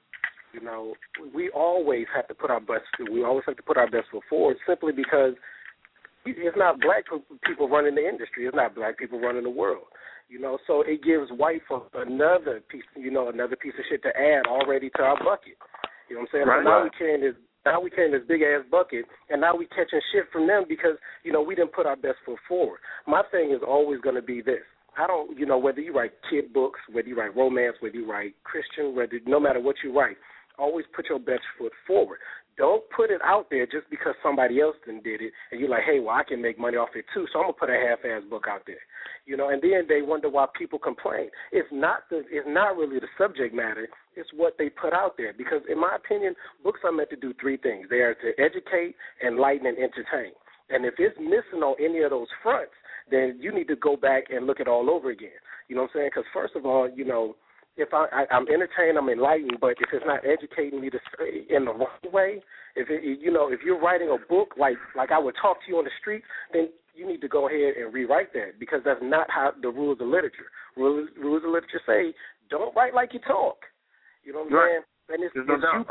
we always have to put our best foot forward, simply because it's not black people running the industry. It's not black people running the world. You know, so it gives white folks another piece of shit to add already to our bucket. You know what I'm saying? Right. So now we carrying this big ass bucket, and now we catching shit from them because we didn't put our best foot forward. My thing is always going to be this. I don't, whether you write kid books, whether you write romance, whether you write Christian, no matter what you write, always put your best foot forward. Don't put it out there just because somebody else done did it, and you're like, hey, well, I can make money off it too, so I'm gonna put a half-ass book out there, And then they wonder why people complain. It's not really the subject matter. It's what they put out there. Because in my opinion, books are meant to do three things. They are to educate, enlighten, and entertain. And if it's missing on any of those fronts, then you need to go back and look it all over again. You know what I'm saying? Because first of all, if I'm entertained, I'm enlightened, but if it's not educating me in the wrong way, if you're writing a book like I would talk to you on the street, then you need to go ahead and rewrite that because that's not how the rules of literature. Rules of literature say don't write like you talk. You know what I'm saying? And there's no doubt,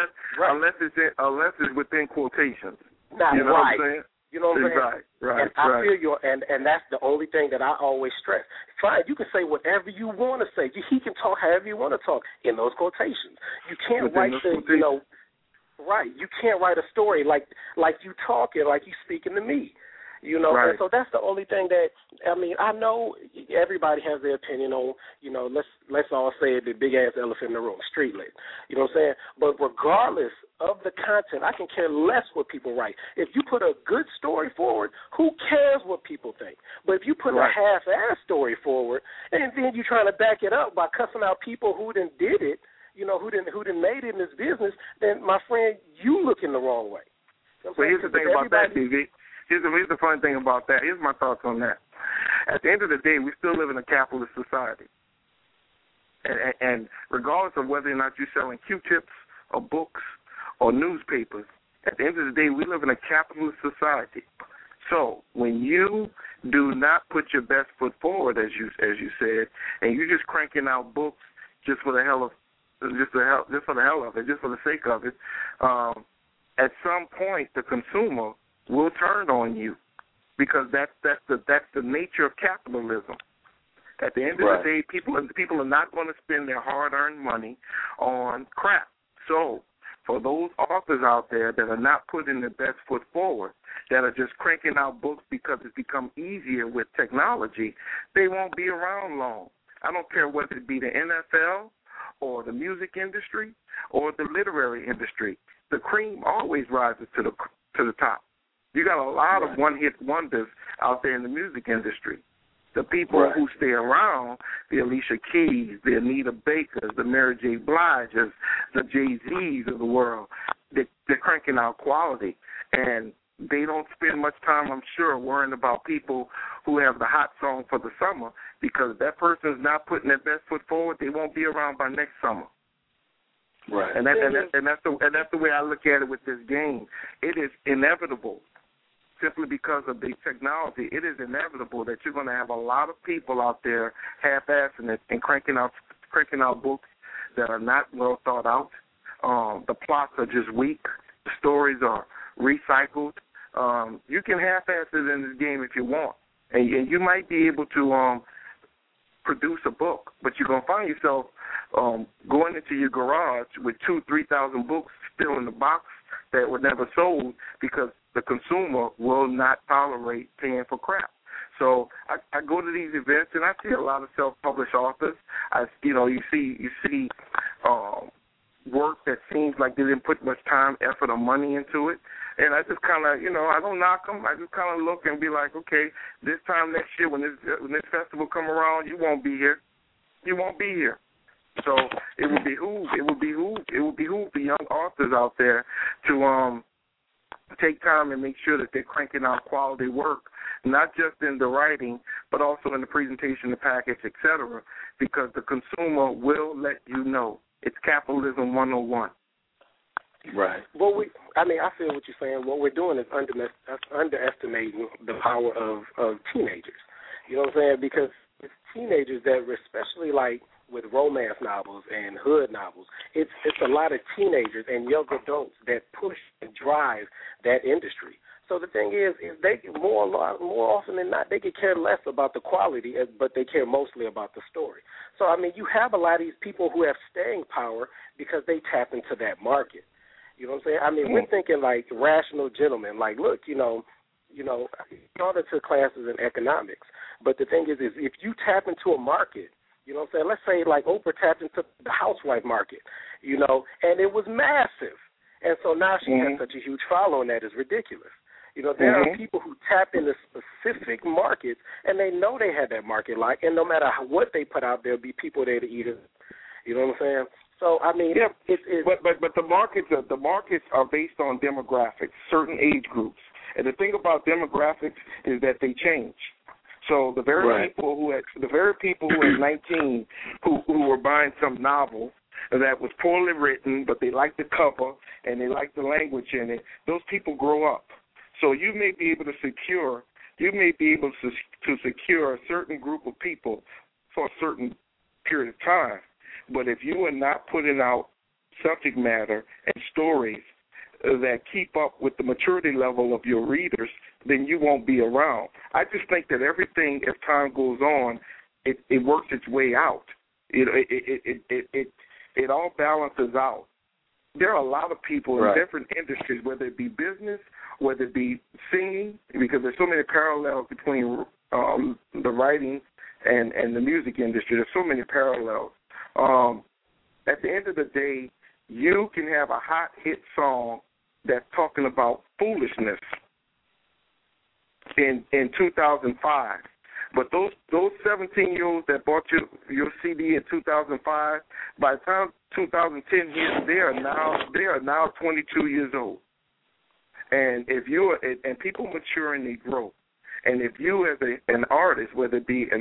unless it's within quotations. Not you know right. what I'm saying? You know what I'm saying? Right. And I feel you, and that's the only thing that I always stress. Fine, you can say whatever you want to say. He can talk however you want to talk in those quotations. You can't write right. You can't write a story like you talking, like you speaking to me. Right. And so that's the only thing that I know everybody has their opinion on. Let's all say the big ass elephant in the room, street lit. You know what I'm saying? But regardless of the content, I can care less what people write. If you put a good story forward, who cares what people think? But if you put a half-ass story forward, and then you're trying to back it up by cussing out people who done did it, who done made it in this business, then my friend, you looking the wrong way. Well, here's the thing about that, TV. Here's the funny thing about that. Here's my thoughts on that. At the end of the day, we still live in a capitalist society. And regardless of whether or not you're selling Q-tips or books or newspapers, at the end of the day, we live in a capitalist society. So when you do not put your best foot forward, as you said, and you're just cranking out books just for the hell of it, just for the sake of it, at some point the consumer will turn on you because that's the nature of capitalism. At the end of the day, people are not going to spend their hard-earned money on crap. So for those authors out there that are not putting their best foot forward, that are just cranking out books because it's become easier with technology, they won't be around long. I don't care whether it be the NFL or the music industry or the literary industry. The cream always rises to the top. You got a lot of one-hit wonders out there in the music industry. The people who stay around, the Alicia Keys, the Anita Bakers, the Mary J. Bliges, the Jay-Z's of the world, they're cranking out quality. And they don't spend much time, I'm sure, worrying about people who have the hot song for the summer because if that person is not putting their best foot forward, they won't be around by next summer. Right. And that's the way I look at it with this game. It is inevitable. Simply because of the technology, it is inevitable that you're going to have a lot of people out there half-assing it and cranking out books that are not well thought out. The plots are just weak. The stories are recycled. You can half-ass it in this game if you want, and you might be able to produce a book, but you're going to find yourself going into your garage with 2,000-3,000 books still in the box that were never sold because the consumer will not tolerate paying for crap. So I go to these events and I see a lot of self-published authors. You see work that seems like they didn't put much time, effort, or money into it. And I just kind of, I don't knock them. I just kind of look and be like, okay, this time next year when this festival come around, you won't be here. You won't be here. So it would behoove the young authors out there to take time and make sure that they're cranking out quality work, not just in the writing, but also in the presentation, the package, etc., because the consumer will let you know. It's capitalism 101. Right. Well, I feel what you're saying. What we're doing is underestimating the power of teenagers. You know what I'm saying? Because it's teenagers that, especially like with romance novels and hood novels, it's a lot of teenagers and young adults that push and drive that industry. So the thing is they more often than not, they could care less about the quality, but they care mostly about the story. So, I mean, you have a lot of these people who have staying power because they tap into that market. You know what I'm saying? I mean, we're thinking like rational gentlemen. Like, look, you know, all the took classes in economics. But the thing is if you tap into a market, you know what I'm saying? Let's say like Oprah tapped into the housewife market, you know, and it was massive. And so now she has such a huge following that is ridiculous. You know, there are people who tap into specific markets, and they know they had that market like, and no matter what they put out, there'll be people there to eat it. You know what I'm saying? So I mean, but the markets are based on demographics, certain age groups, and the thing about demographics is that they change. So the very people who at 19 who were buying some novel that was poorly written, but they liked the cover and they liked the language in it, those people grow up. So you may be able to secure a certain group of people for a certain period of time. But if you are not putting out subject matter and stories that keep up with the maturity level of your readers, then you won't be around. I just think that everything, as time goes on, it works its way out. It all balances out. There are a lot of people in different industries, whether it be business, whether it be singing, because there's so many parallels between the writing and the music industry. There's so many parallels. At the end of the day, you can have a hot hit song that's talking about foolishness in 2005. But those 17-year-olds that bought your CD in 2005, by the time 2010 hits, they are now 22 years old. And if and people mature and they grow. And if you as an artist, whether it be an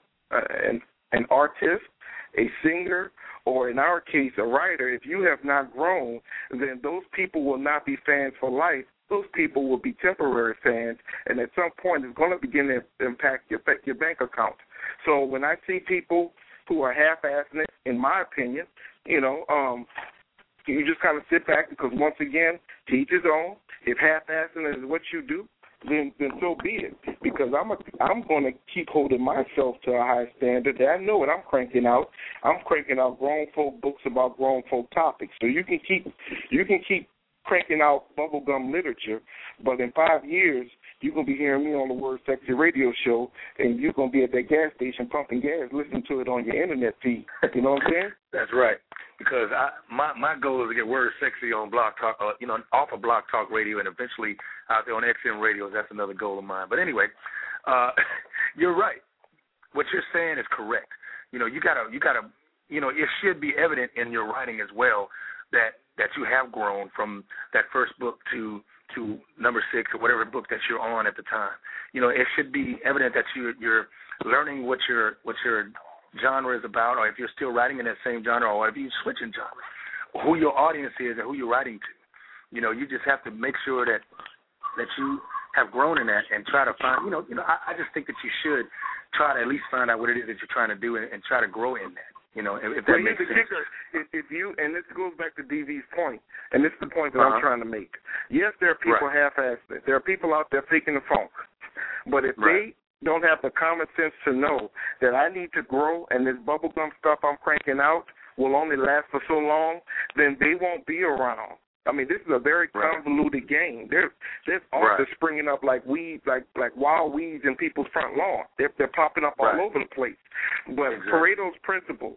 artist, a singer, or in our case a writer, if you have not grown, then those people will not be fans for life. Those people will be temporary fans, and at some point it's going to begin to impact your bank account. So when I see people who are half-assing it, in my opinion, you just kind of sit back because, once again, to each his own. If half-assing is what you do, then so be it. Because I'm going to keep holding myself to a high standard. I know what I'm cranking out. I'm cranking out grown folk books about grown folk topics. So you can keep cranking out bubblegum literature, but in 5 years, you're going to be hearing me on the Word Sexy radio show, and you're going to be at that gas station pumping gas, listening to it on your internet feed. You know what I'm saying? That's right. Because my goal is to get Word Sexy on Blog Talk, off of Blog Talk Radio, and eventually out there on XM radios. That's another goal of mine. But anyway, you're right. What you're saying is correct. You gotta. It should be evident in your writing as well that you have grown from that first book to number 6 or whatever book that you're on at the time. It should be evident that you're learning what your genre is about, or if you're still writing in that same genre, or if you're switching genres, who your audience is and who you're writing to. You just have to make sure that you have grown in that and try to find. I just think that you should try to at least find out what it is that you're trying to do and try to grow in that. If that makes sense. And this goes back to DV's point, and this is the point that I'm trying to make. Yes, there are people half-assed. There are people out there faking the funk. But if they don't have the common sense to know that I need to grow and this bubblegum stuff I'm cranking out will only last for so long, then they won't be around. I mean, this is a very convoluted game. There's authors springing up like weeds, like wild weeds in people's front lawn. They're popping up all over the place. But Pareto's principle,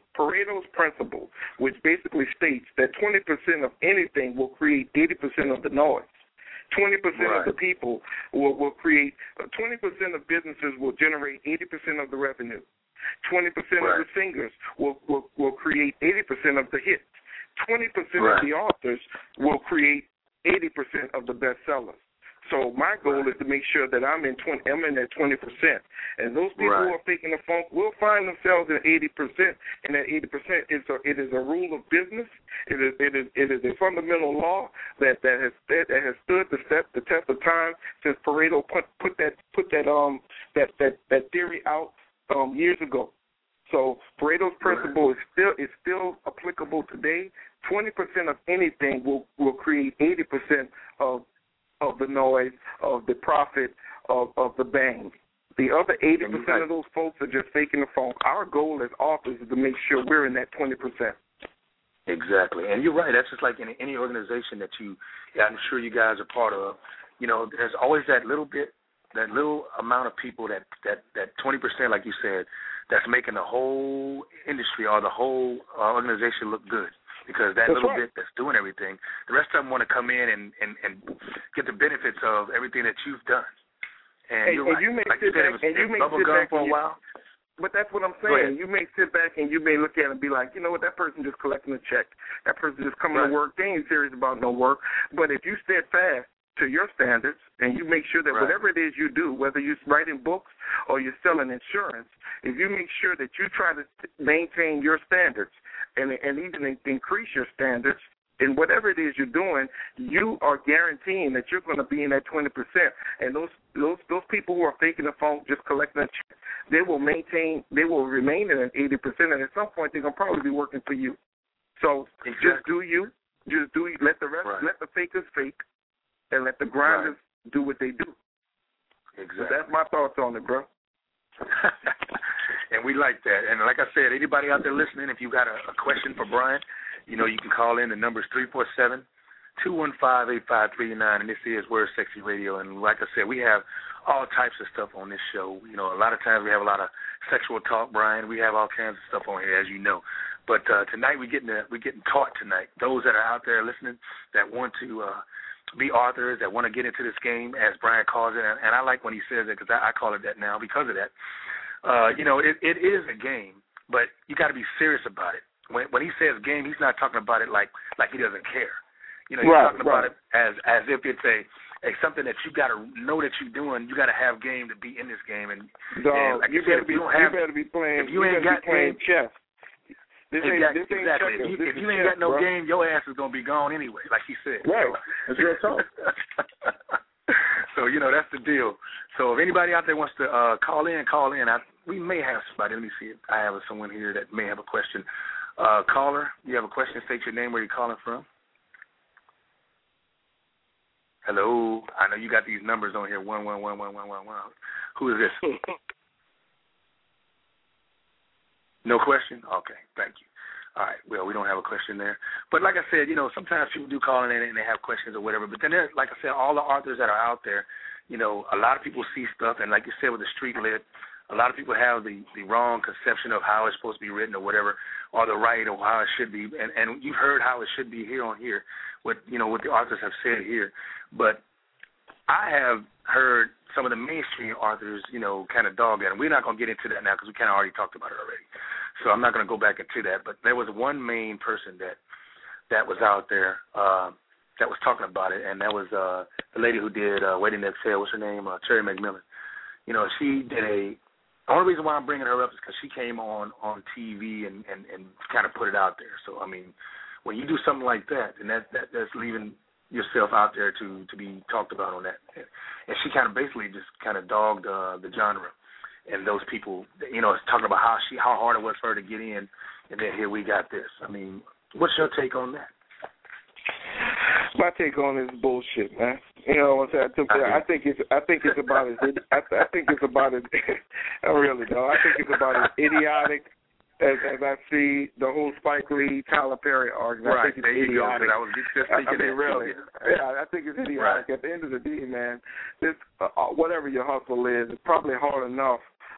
which basically states that 20% of anything will create 80% of the noise. 20% of the people will create, 20% of businesses will generate 80% of the revenue. 20% of the singers will create 80% of the hits. 20% of the authors will create 80% of the bestsellers. So my goal is to make sure that I'm in that 20%. And those people who are faking the funk will find themselves in 80%. And that 80% is a rule of business. It is a fundamental law that has stood the test of time since Pareto put that theory out years ago. So Pareto's principle is still applicable today. 20% of anything will create 80% of of the noise, of the profit, of the bang. The other 80% of those folks are just faking the funk. Our goal as authors is to make sure we're in that 20%. Exactly. And you're right. That's just like in any organization that I'm sure you guys are part of. You know, there's always that little amount of people that 20%, like you said, that's making the whole industry or the whole organization look good. Because that little bit that's doing everything, the rest of them want to come in and get the benefits of everything that you've done. And you're right. You may like sit back and you may sit back for a while. But that's what I'm saying. You may sit back and you may look at it and be like, you know what, that person just collecting a check. That person just coming to work. They ain't serious about no work. But if you steadfast to your standards and you make sure that whatever it is you do, whether you're writing books or you're selling insurance, if you make sure that you try to maintain your standards and even increase your standards in whatever it is you're doing, you are guaranteeing that you're going to be in that 20%. And those people who are faking the funk, just collecting a check, they will remain in that 80%, and at some point they're going to probably be working for you. So just do you. Let the rest, let the fakers fake, and let the grinders do what they do. Exactly. So that's my thoughts on it, bro. And we like that. And like I said, anybody out there listening, if you got a question for Brian, you know, you can call in. The number is 347-215-8539, and this is Word Sexy Radio. And like I said, we have all types of stuff on this show. You know, a lot of times we have a lot of sexual talk, Brian. We have all kinds of stuff on here, as you know. But tonight we're getting taught tonight. Those that are out there listening that want to be authors, that want to get into this game, as Brian calls it, and I like when he says it because I call it that now because of that. You know, it is a game, but you got to be serious about it. When he says game, he's not talking about it like he doesn't care. You know, he's talking about it as if it's a something that you got to know that you're doing. You got to have game to be in this game. And like you better be playing. You ain't got playing chess. Exactly. If you ain't got no game, your ass is gonna be gone anyway, like he said. Right. That's real talk. So you know that's the deal. So if anybody out there wants to call in. We may have somebody. Let me see. I have someone here that may have a question. Caller, you have a question? State your name, where you're calling from. Hello. I know you got these numbers on here. 1111111. Who is this? No question? Okay, thank you. All right, well, we don't have a question there. But like I said, you know, sometimes people do call in and they have questions or whatever. But then, like I said, all the authors that are out there, you know, a lot of people see stuff. And like you said with the street lit, a lot of people have the wrong conception of how it's supposed to be written or whatever, or the right or how it should be. And you've heard how it should be here on here, what the authors have said here. But I have heard some of the mainstream authors, you know, kind of dog at them. We're not going to get into that now because we kind of already talked about it already. So I'm not going to go back into that. But there was one main person that was out there that was talking about it, and that was the lady who did Waiting to Exhale. What's her name? Terry McMillan. You know, she did the only reason why I'm bringing her up is because she came on TV and kind of put it out there. So, I mean, when you do something like that, then that's leaving yourself out there to be talked about on that. And she kind of basically just kind of dogged the genre and those people, you know, talking about how hard it was for her to get in, and then here we got this. I mean, what's your take on that? My take on it is bullshit, man. You know what I'm saying? I think it's about as I really don't. I think it's about as idiotic as I see the whole Spike Lee, Tyler Perry argument. Right, I think it's idiotic. I was just thinking really. Yeah, I think it's idiotic. Right. At the end of the day, man, this whatever your hustle is, it's probably hard enough.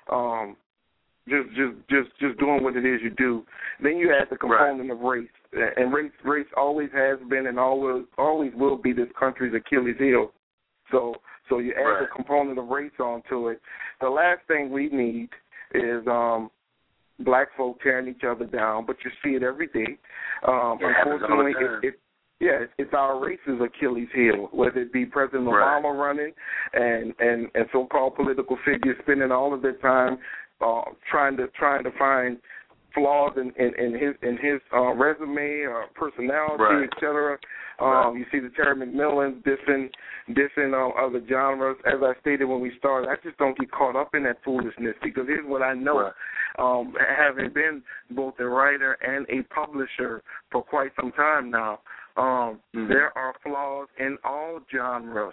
Just doing what it is you do. Then you add the component of race, and race always has been and always will be this country's Achilles heel. So you add the component of race onto it. The last thing we need is black folk tearing each other down, but you see it every day. Unfortunately, it's our race's Achilles heel, whether it be President Obama running and so-called political figures spending all of their time trying to find flaws in his resume or personality, etc. You see the Terry McMillan dissing other genres. As I stated when we started, I just don't get caught up in that foolishness because here's what I know. Having been both a writer and a publisher for quite some time now, there are flaws in all genres.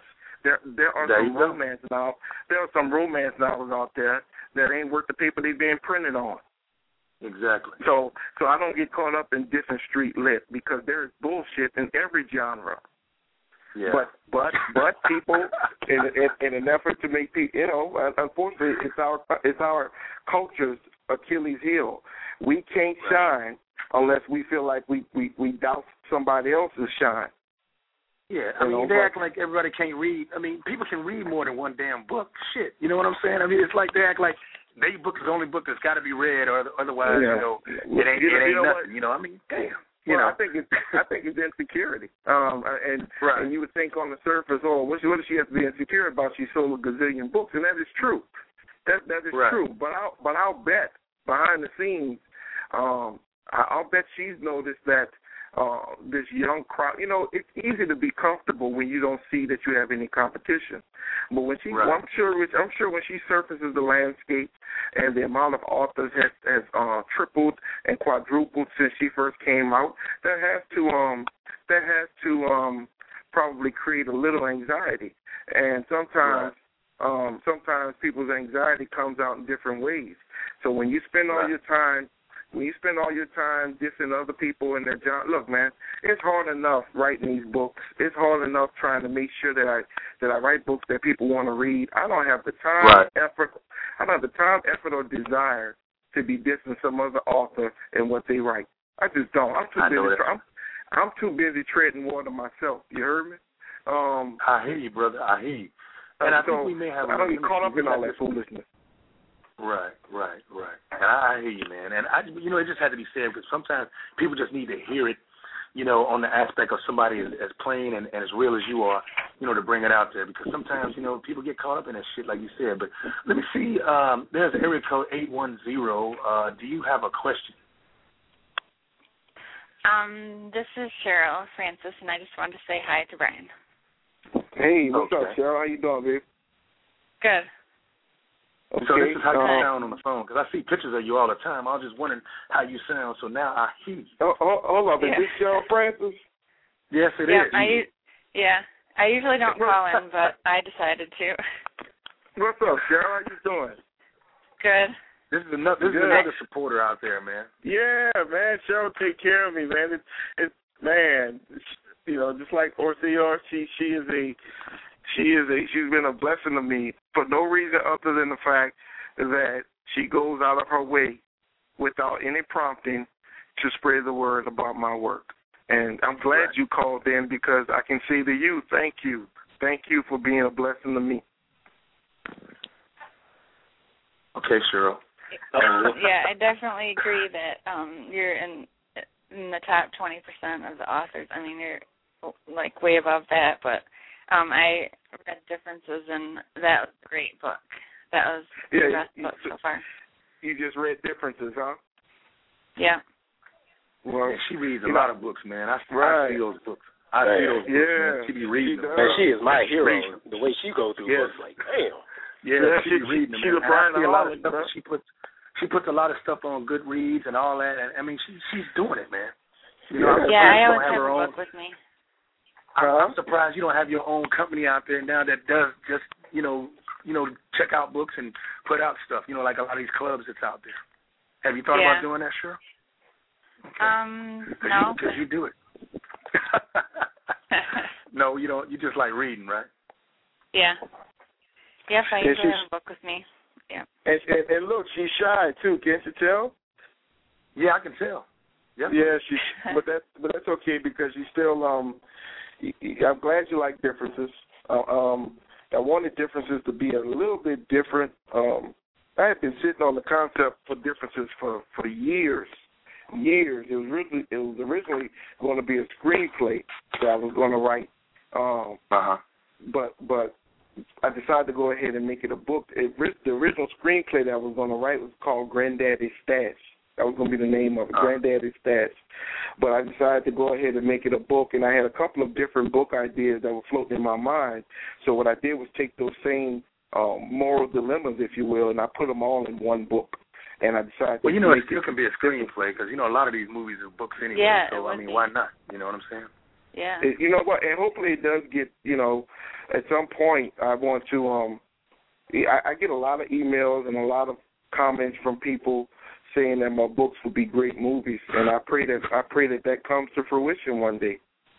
There are some romance novels. There are some romance novels out there that ain't worth the paper they being printed on. Exactly. So I don't get caught up in dissing street lit because there is bullshit in every genre. Yeah. But people, in an effort to make people, unfortunately, it's our culture's Achilles heel. We can't shine unless we feel like we doubt somebody else's shine. Yeah, I mean, they act like everybody can't read. I mean, people can read more than one damn book. Shit, you know what I'm saying? I mean, it's like they act like their book is the only book that's got to be read, or otherwise, it ain't nothing. You know, I mean, damn. I think it's insecurity. And you would think on the surface, what does she have to be insecure about? She sold a gazillion books, and that is true. That is true. But I'll bet behind the scenes, I'll bet she's noticed that this young crowd. It's easy to be comfortable when you don't see that you have any competition. But when I'm sure when she surfaces the landscape and the amount of authors has tripled and quadrupled since she first came out, that has to probably create a little anxiety. And sometimes people's anxiety comes out in different ways. So when you spend all your time dissing other people and their job, look, man, it's hard enough writing these books. It's hard enough trying to make sure that I write books that people want to read. I don't have the time, effort, or desire to be dissing some other author and what they write. I just don't. I'm too busy treading water myself. You heard me? I hear you, brother. I hear you. And I think we may have. I don't get caught up in all that foolishness. Right. And I hear you, man. And it just had to be said because sometimes people just need to hear it, on the aspect of somebody as plain and as real as you are, to bring it out there. Because sometimes, people get caught up in that shit, like you said. But let me see. There's area code 810. Do you have a question? This is Cheryl Francis, and I just wanted to say hi to Brian. Hey, what's up, Cheryl? How you doing, babe? Good. Okay. So this is how you sound on the phone, because I see pictures of you all the time. I was just wondering how you sound, so now I hear you. Hold up, is this Cheryl Francis? Yes, it is. I usually don't call in, but I decided to. What's up, Cheryl? How you doing? Good. This is another supporter out there, man. Yeah, man. Cheryl take care of me, man. Just like Orsia, she's been a blessing to me for no reason other than the fact that she goes out of her way without any prompting to spread the word about my work. And I'm glad you called in because I can say to you, thank you. Thank you for being a blessing to me. Okay, Cheryl. Yeah, I definitely agree that you're in the top 20% of the authors. I mean, you're like way above that, but I read Differences, and that was a great book. That was the best book so far. You just read Differences, huh? Yeah. Well, she reads a lot of books, man. I see those books. I see those books, man. She be reading them. Man, she is my hero. The way she goes through books, like, damn. Yeah, she be reading them. She's a lot of stuff. She puts a lot of stuff on Goodreads and all that. And I mean, she's doing it, man. I always have a book with me. I'm surprised you don't have your own company out there now that does just, check out books and put out stuff, like a lot of these clubs that's out there. Have you thought about doing that, sure? Okay. No. Because you do it. No, you don't. You just like reading, right? Yeah. Yes, I usually have a book with me. Yeah. And look, she's shy too. Can't you tell? Yeah, I can tell. Yep. Yeah, but that's okay because she's still. I'm glad you like Differences. I wanted Differences to be a little bit different. I had been sitting on the concept for Differences for years. It was originally going to be a screenplay that I was going to write. But I decided to go ahead and make it a book. The original screenplay that I was going to write was called Granddaddy's Stash. That was going to be the name of it, Granddaddy's Stash. But I decided to go ahead and make it a book, and I had a couple of different book ideas that were floating in my mind. So what I did was take those same moral dilemmas, if you will, and I put them all in one book. And I decided it still can be a screenplay because, a lot of these movies are books anyway. Yeah, so, why not? You know what I'm saying? Yeah. You know what? And hopefully it does get, at some point I want to. I get a lot of emails and a lot of comments from people saying that my books would be great movies, and I pray that comes to fruition one day.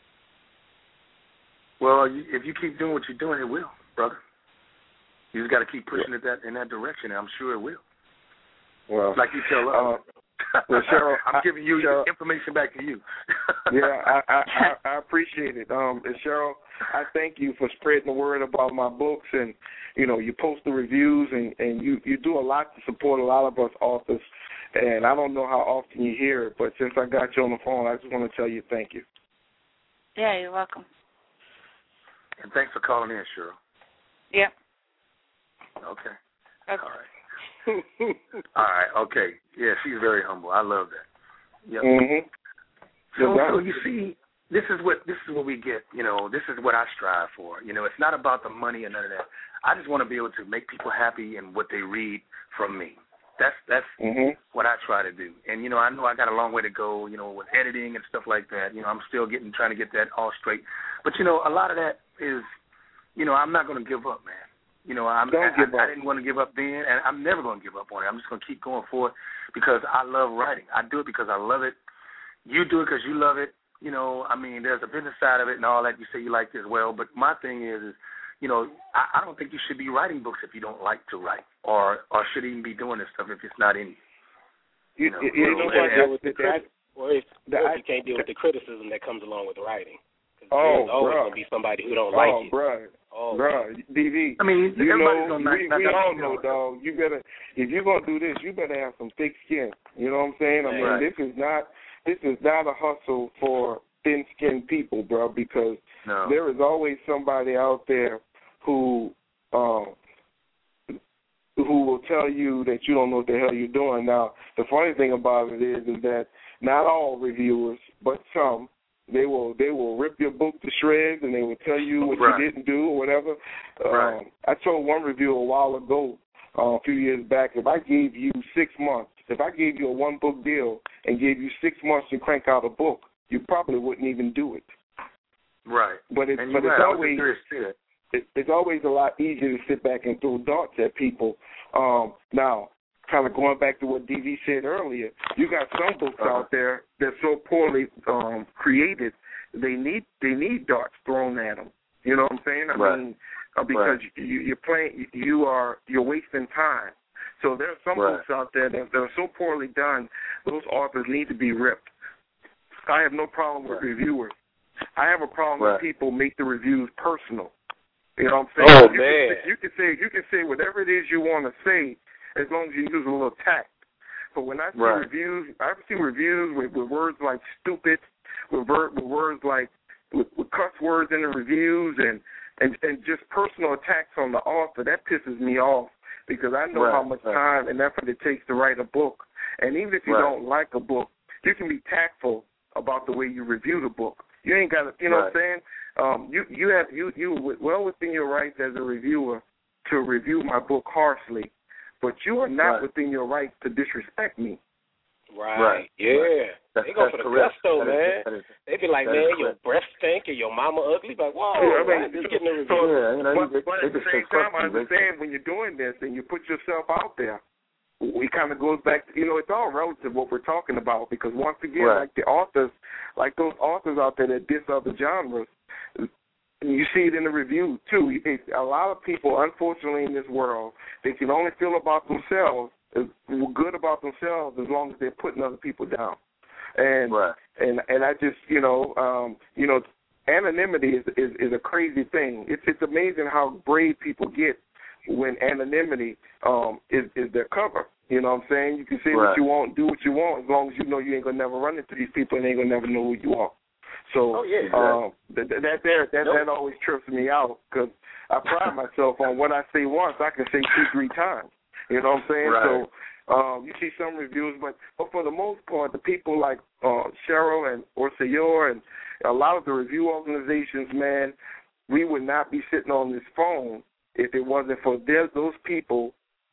Well, if you keep doing what you're doing, it will, brother. You just got to keep pushing it in that direction, and I'm sure it will. Well, like you tell us. Well, Cheryl, I'm giving you information back to you. Yeah, I appreciate it. And Cheryl, I thank you for spreading the word about my books, and you post the reviews, and you do a lot to support a lot of us authors. And I don't know how often you hear it, but since I got you on the phone, I just want to tell you thank you. Yeah, you're welcome. And thanks for calling in, Cheryl. Yeah. Okay. All right. All right. Okay. Yeah, she's very humble. I love that. Yep. Mm-hmm. So you see, this is what we get. This is what I strive for. It's not about the money and none of that. I just want to be able to make people happy in what they read from me. That's what I try to do. And I know I got a long way to go. With editing and stuff like that. I'm still trying to get that all straight. But a lot of that is, I'm not going to give up, man. I didn't want to give up then, and I'm never going to give up on it. I'm just going to keep going forward because I love writing. I do it because I love it. You do it because you love it. There's a business side of it and all that. You say you like it as well. But my thing is I don't think you should be writing books if you don't like to write or should even be doing this stuff if it's not in you. If you can't deal with the criticism that comes along with writing. There's always going to be somebody who don't like it. Bro, DV. Everybody's going to we all know, dog. You better, if you're going to do this, you better have some thick skin. You know what I'm saying? This is not a hustle for thin-skinned people, bro, because there is always somebody out there who will tell you that you don't know what the hell you're doing. Now, the funny thing about it is that not all reviewers, but some, they will rip your book to shreds and they will tell you what you didn't do or whatever. I told one reviewer a while ago, a few years back, if I gave you 6 months, if I gave you a one-book deal and gave you 6 months to crank out a book, you probably wouldn't even do it. Right. But it's always a lot easier to sit back and throw darts at people. Now, kind of going back to what DV said earlier, you got some books out there that's so poorly created, they need darts thrown at them. You know what I'm saying? I mean, because you're wasting time. So there are some books out there that are so poorly done, those authors need to be ripped. I have no problem with reviewers. I have a problem when people make the reviews personal. You know what I'm saying? You can say whatever it is you want to say, as long as you use a little tact. But when I see reviews, I've seen reviews with words like stupid, with words like with cuss words in the reviews, and just personal attacks on the author. That pisses me off because I know how much time and effort it takes to write a book. And even if you don't like a book, you can be tactful about the way you review the book. You ain't got to, you know what I'm saying? You well within your rights as a reviewer to review my book harshly. But you are not within your rights to disrespect me. Right. Yeah. They go for the gusto, man. They be like, man, your breath stink and your mama ugly. Like, whoa, just getting a review. But at the same time, I understand when you're doing this and you put yourself out there, it kind of goes back to, it's all relative what we're talking about because once again, like those authors out there that diss other genres, you see it in the review, too. A lot of people, unfortunately, in this world, they can only feel about themselves, good about themselves, as long as they're putting other people down. And I just, anonymity is a crazy thing. It's amazing how brave people get when anonymity is their cover. You know what I'm saying? You can say what you want, do what you want, as long as you know you ain't going to never run into these people and they ain't going to never know who you are. So that always trips me out because I pride myself on what I say once, I can say 2-3 times. You know what I'm saying? Right. So you see some reviews, but for the most part, the people like Cheryl and Orsayor and a lot of the review organizations, man, we would not be sitting on this phone if it wasn't for those people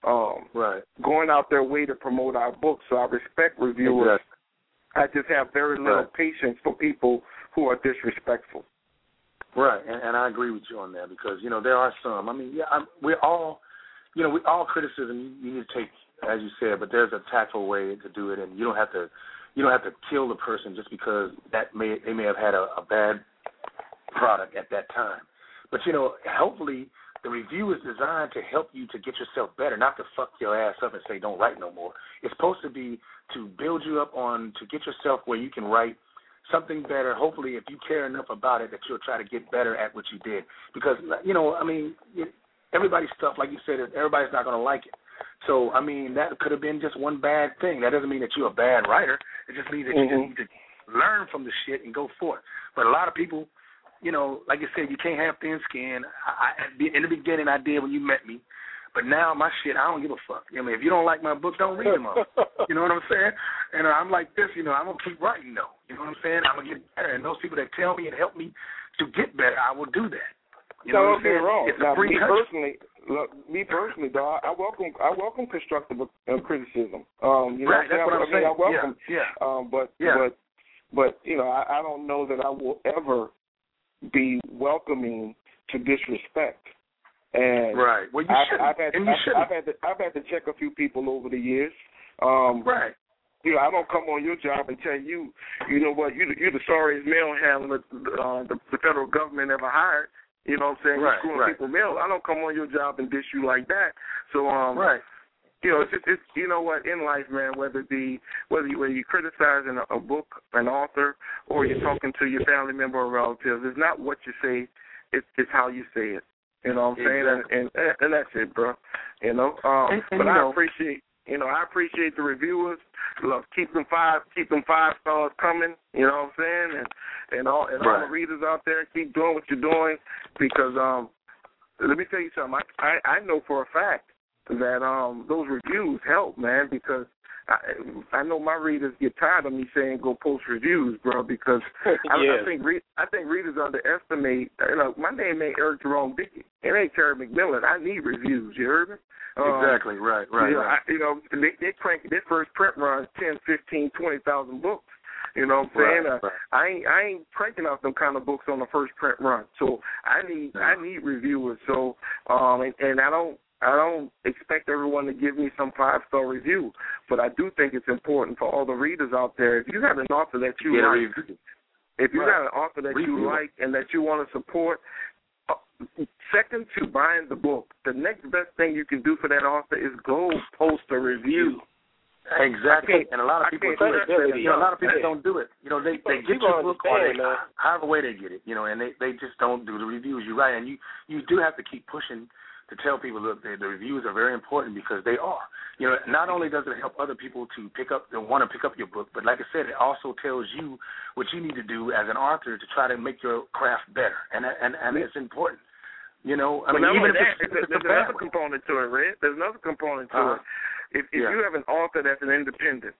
going out their way to promote our books. So I respect reviewers. Exactly. I just have very little patience for people who are disrespectful. Right, and I agree with you on that because, you know, there are some. I mean, we're all, you know, we all criticism you need to take, as you said, but there's a tactful way to do it, and you don't have to kill the person just because they may have had a bad product at that time. But, you know, hopefully the review is designed to help you to get yourself better, not to fuck your ass up and say don't write no more. It's supposed to be to build you up to get yourself where you can write something better. Hopefully, if you care enough about it, that you'll try to get better at what you did. Because, you know, I mean, everybody's stuff, like you said, everybody's not going to like it. So, I mean, that could have been just one bad thing. That doesn't mean that you're a bad writer. It just means that you just need to learn from the shit and go forth. But a lot of people, you know, like I said, you can't have thin skin. In the beginning, I did when you met me. But now my shit, I don't give a fuck. I mean, if you don't like my book, don't read them all. You know what I'm saying? And I'm like this, you know, I'm going to keep writing, though. You know what I'm saying? I'm going to get better. And those people that tell me and help me to get better, I will do that. You know what I'm saying? Wrong. It's now, a free me personally, dog, I welcome constructive criticism. You right, know, that's what I'm saying. I welcome. Yeah. But you know, I don't know that I will ever be welcoming to disrespect. And right. Well, you shouldn't. I've had to check a few people over the years. Right. You know, I don't come on your job and tell you, you know what, you're the sorriest mail handler the federal government ever hired. You know what I'm saying? Right, You're screwing people mail. I don't come on your job and dish you like that. So, right. You know, it's you know what, in life, man, whether you're criticizing a book, an author, or you're talking to your family member or relatives, it's not what you say, it's how you say it. You know what I'm saying? And that's it, bro. You know, but I appreciate the reviewers. Look, keep them 5 stars coming. You know what I'm saying? And all the readers out there, keep doing what you're doing because let me tell you something. I know for a fact that those reviews help, man, because I know my readers get tired of me saying go post reviews, bro, because I think readers underestimate. You know, my name ain't Eric Jerome Dickey. It ain't Terry McMillan. I need reviews. You heard me? Exactly. Right. You know, they crank their first print run 10, 15, 20,000 books. You know what I'm saying? Right. I ain't cranking out them kind of books on the first print run. So I need reviewers. So and I don't expect everyone to give me some 5-star review, but I do think it's important for all the readers out there. If you have an author that you like, if you got an author that you like and that you want to support, second to buying the book, the next best thing you can do for that author is go post a review. Exactly, and a lot of people do it. You know, a lot of people don't do it. You know, they get your book or however way they get it. You know, and they just don't do the reviews. You're right, and you do have to keep pushing to tell people, look, the reviews are very important because they are. You know, not only does it help other people to want to pick up your book, but like I said, it also tells you what you need to do as an author to try to make your craft better, and it's important. You know, I mean, even there's another component to it, Red. There's another component to it. If you have an author that's an independent,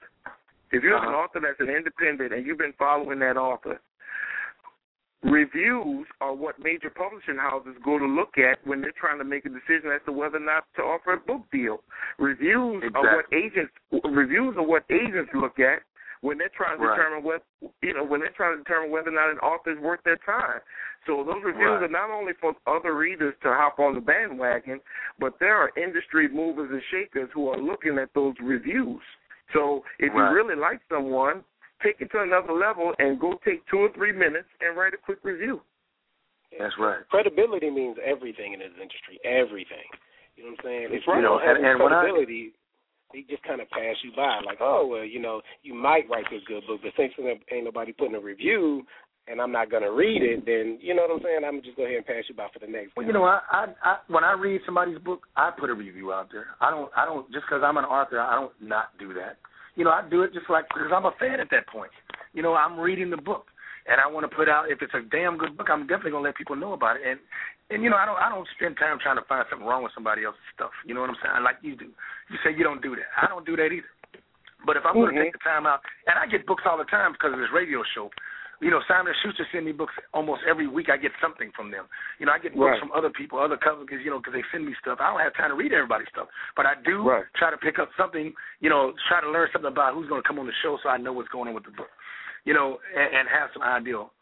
and you've been following that author, reviews are what major publishing houses go to look at when they're trying to make a decision as to whether or not to offer a book deal. Reviews are what agents look at when they're trying to determine whether or not an author is worth their time. So those reviews are not only for other readers to hop on the bandwagon, but there are industry movers and shakers who are looking at those reviews. So if you really like someone, take it to another level and go take 2 or 3 minutes and write a quick review. That's right. Credibility means everything in this industry, everything. You know what I'm saying? If you don't have credibility, they just kind of pass you by, like, oh, well, you know, you might write this good book, but since ain't nobody putting a review and I'm not going to read it, then, you know what I'm saying, I'm going to just go ahead and pass you by for the next Well, you know, I when I read somebody's book, I put a review out there. I don't just because I'm an author, I don't not do that. You know, I do it just like because I'm a fan at that point. You know, I'm reading the book, and I want to put out, if it's a damn good book, I'm definitely going to let people know about it. And you know, I don't spend time trying to find something wrong with somebody else's stuff. You know what I'm saying? Like you do. You say you don't do that. I don't do that either. But if I'm going to take the time out, and I get books all the time because of this radio show. You know, Simon & Schuster send me books almost every week. I get something from them. You know, I get books from other people, other companies, you know, because they send me stuff. I don't have time to read everybody's stuff. But I do try to pick up something, you know, try to learn something about who's going to come on the show so I know what's going on with the book, you know, and have some idea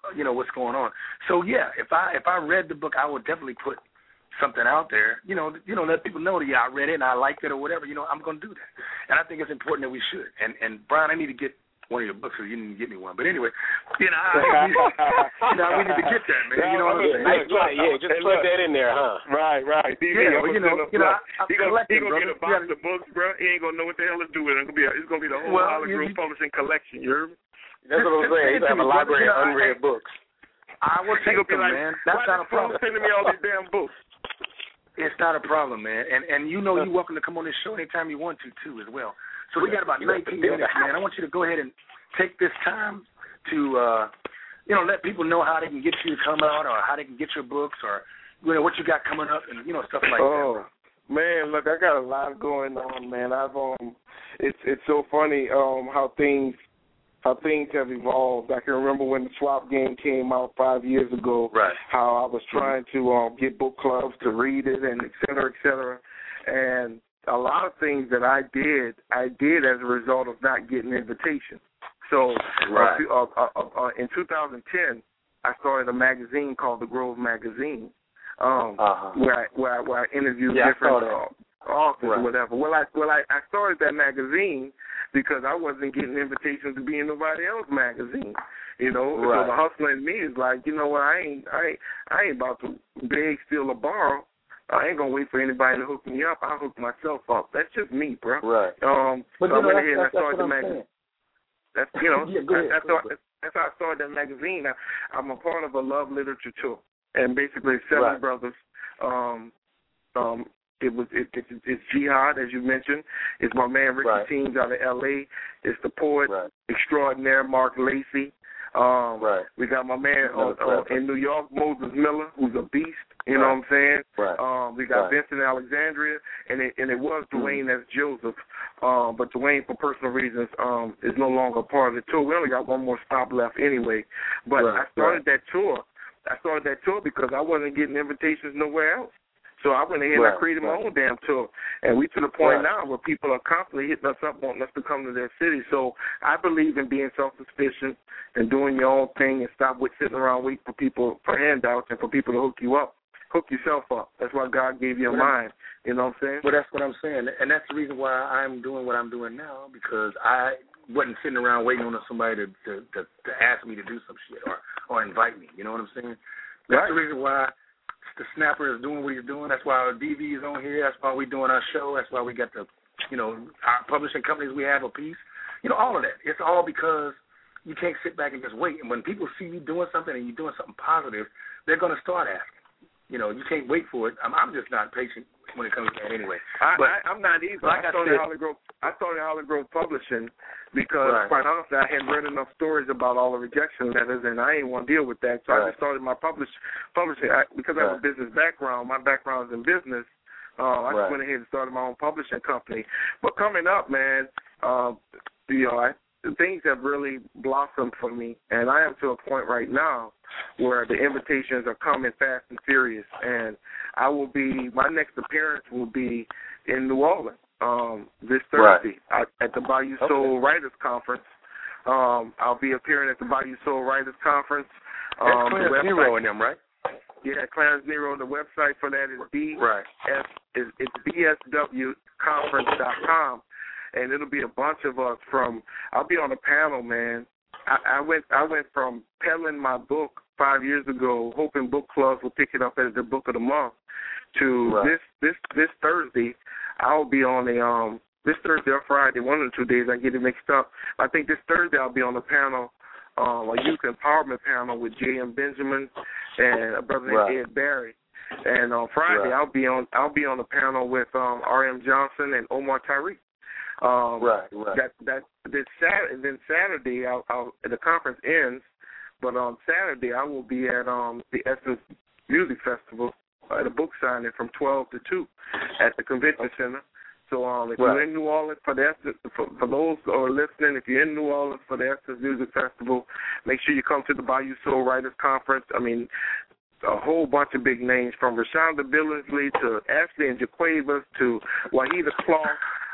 what's going on. So yeah, if I read the book, I would definitely put something out there, let people know that I read it and I liked it or whatever. I'm going to do that, and I think it's important that we should. And Brian, I need to get one of your books, so you didn't get me one. But anyway, we need to get that, man. You know what I'm saying? Nice play, just plug that in there, huh? Right. DV, yeah, he gonna get a box of books, bro. He ain't gonna know what the hell to do with it. It's gonna be the whole Holly Grove Publishing collection. You heard me? That's what I'm saying. He's gonna have a library of unread books. I will take them, man. That's not a problem. Sending me all these damn books. It's not a problem, man. And you're welcome to come on this show anytime you want to, too, as well. So we got about 19 minutes, man. I want you to go ahead and take this time to, let people know how they can get you to come out or how they can get your books or, what you got coming up and, stuff like that. Oh, man, look, I got a lot going on, man. It's so funny how things have evolved. I can remember when the Swap Game came out 5 years ago, right, how I was trying to get book clubs to read it and et cetera, and a lot of things that I did as a result of not getting invitations. So in 2010, I started a magazine called The Grove Magazine, where I interviewed different authors or whatever. Well, I started that magazine because I wasn't getting invitations to be in nobody else's magazine. So the hustler in me is like, you know what, I ain't about to beg, steal, or borrow. I ain't gonna wait for anybody to hook me up. I'll hook myself up. That's just me, bro. Right. But so I went ahead and I started the magazine. That's that's how I started that magazine. I'm a part of a love literature tour, and basically 7 brothers. It's Jihad, as you mentioned. It's my man Ricky Teams out of L.A. It's the poet extraordinaire Mark Lacey. We got my man in New York, Moses Miller, who's a beast. You know what I'm saying? We got Vincent Alexandria, and it was Dwayne as Joseph. But Dwayne, for personal reasons, is no longer part of the tour. We only got one more stop left anyway. But I started that tour. Because I wasn't getting invitations nowhere else. So I went ahead and I created my own damn tour. And we to the point now where people are constantly hitting us up wanting us to come to their city. So I believe in being self-sufficient and doing your own thing and stop sitting around waiting for people for handouts and for people to hook you up. Hook yourself up. That's why God gave you a mind. You know what I'm saying? Well, that's what I'm saying. And that's the reason why I'm doing what I'm doing now, because I wasn't sitting around waiting on somebody to ask me to do some shit or invite me. You know what I'm saying? That's the reason why the Snapper is doing what he's doing. That's why our DV is on here. That's why we're doing our show. That's why we got our publishing companies we have a piece. All of that. It's all because you can't sit back and just wait. And when people see you doing something and you're doing something positive, they're going to start asking. You can't wait for it. I'm just not patient when it comes to that anyway. I'm not either. I started Holly Grove Publishing because, quite honestly, I hadn't read enough stories about all the rejection letters, and I didn't want to deal with that. So I just started my publishing. Because I have a business background, my background is in business, I just went ahead and started my own publishing company. But coming up, man, things have really blossomed for me, and I am to a point right now where the invitations are coming fast and furious, and my next appearance will be in New Orleans this Thursday at the Bayou Soul Writers Conference. I'll be appearing at the Bayou Soul Writers Conference. That's Clarence Nero and them, right? Yeah, Clarence Nero. The website for that is bswconference.com. And it'll be a bunch of us I'll be on a panel, man. I went from peddling my book 5 years ago, hoping book clubs will pick it up as the book of the month, to this Thursday. I'll be on this Thursday or Friday, one of the 2 days. I get it mixed up. I think this Thursday I'll be on the panel, a youth empowerment panel with J.M. Benjamin and a brother named Ed Barry. And on Friday I'll be on a panel with R.M. Johnson and Omar Tariq. Then Saturday, the conference ends, but on Saturday I will be at the Essence Music Festival at a book signing from 12 to 2 at the Convention Center. So if you're in New Orleans for those who are listening, if you're in New Orleans for the Essence Music Festival, make sure you come to the Bayou Soul Writers Conference. I mean, a whole bunch of big names from Rashonda Billingsley to Ashley and Jaquavas to Wahida Clark.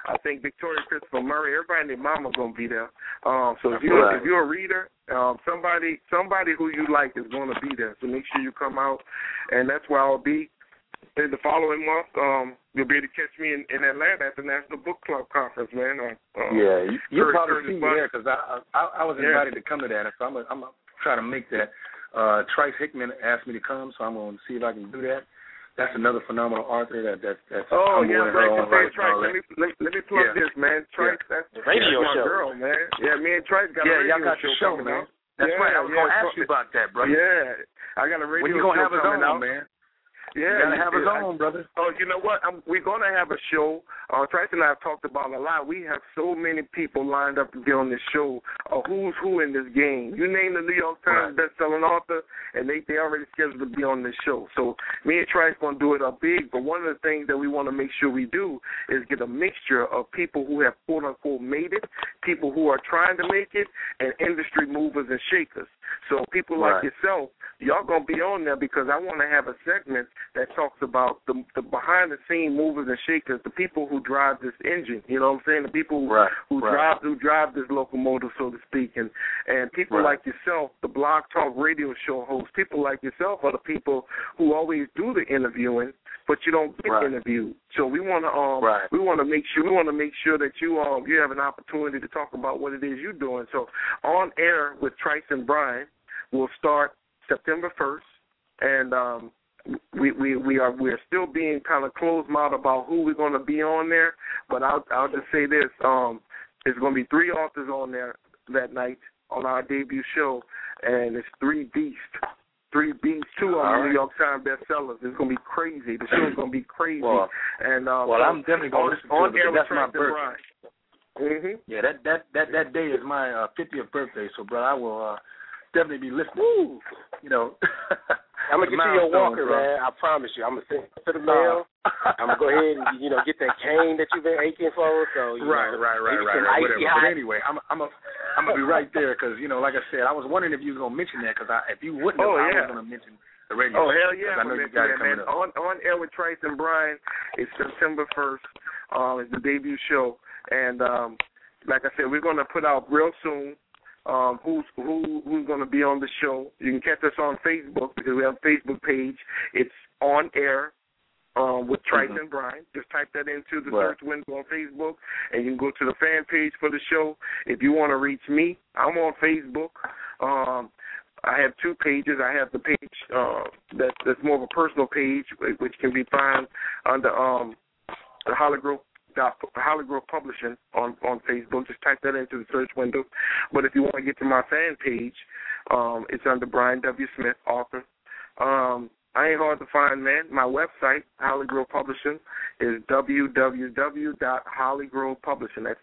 I think Victoria Christopher Murray, everybody and their mama gonna be there. So if you're a reader, somebody who you like is gonna be there. So make sure you come out, and that's where I'll be. In the following month, you'll be able to catch me in Atlanta at the National Book Club Conference, man. You'll probably see me there because I was invited to come to that, so I'm gonna try to make that. Trice Hickman asked me to come, so I'm going to see if I can do that. That's another phenomenal author. That's oh, I'm yeah, Trice. Let me plug this, man. Trice, that's radio my show. Girl, man. Yeah, me and Trice got a radio y'all got show your show, coming man. out. That's right. I was going to ask you about that, brother. Yeah, I got a radio show. When you going to have us on, on, man? Yeah, you got to have us on, brother. Oh, you know what? We're going to have a show. Trice and I have talked about a lot. We have so many people lined up to be on this show. Who's who in this game? You name the New York Times best-selling author, and they already scheduled to be on this show. So me and Trice going to do it up big, but one of the things that we want to make sure we do is get a mixture of people who have, quote-unquote, made it, people who are trying to make it, and industry movers and shakers. So people like yourself, y'all going to be on there because I want to have a segment that talks about the behind-the-scene movers and shakers, the people who drive this engine, you know what I'm saying, the people who drive this locomotive, so to speak, and people like yourself, the Blog Talk radio show hosts, people like yourself are the people who always do the interviewing, but you don't get interviewed. So we want to make sure that you have an opportunity to talk about what it is you're doing. So On Air with Trice and Brian will start September 1st, and we're still being kind of closed-mouthed about who we're going to be on there, but I'll just say this: there's going to be 3 authors on there that night on our debut show, and it's 3 beasts. 3 beasts, 2 are New York Times bestsellers. It's going to be crazy. The show's going to be crazy. Well, I'm definitely going to listen to it because that's my birthday. Mm-hmm. Yeah, that day is my 50th birthday, so, bro, I will definitely be listening. You know. I'm going to get you your walker, man. I promise you. I'm going to send it to the mail. I'm going to go ahead and, get that cane that you've been aching for. So, right. Whatever. But anyway, I'm going to be right there because, like I said, I was wondering if you was going to mention that because if you wouldn't have, I was going to mention the radio. Oh, hell yeah. I know you got it coming up. On Air with Trice and Brian is September 1st. It's the debut show. And like I said, we're going to put out real soon who's going to be on the show. You can catch us on Facebook because we have a Facebook page. It's On Air with Trice and Brian. Just type that into the search window on Facebook, and you can go to the fan page for the show. If you want to reach me, I'm on Facebook. I have 2 pages. I have the page that's more of a personal page, which can be found under the Holly Grove Publishing on Facebook. Just type that into the search window. But if you want to get to my fan page, it's under Brian W. Smith, author. I ain't hard to find, man. My website, Holly Grove Publishing, is www.hollygrovepublishing. That's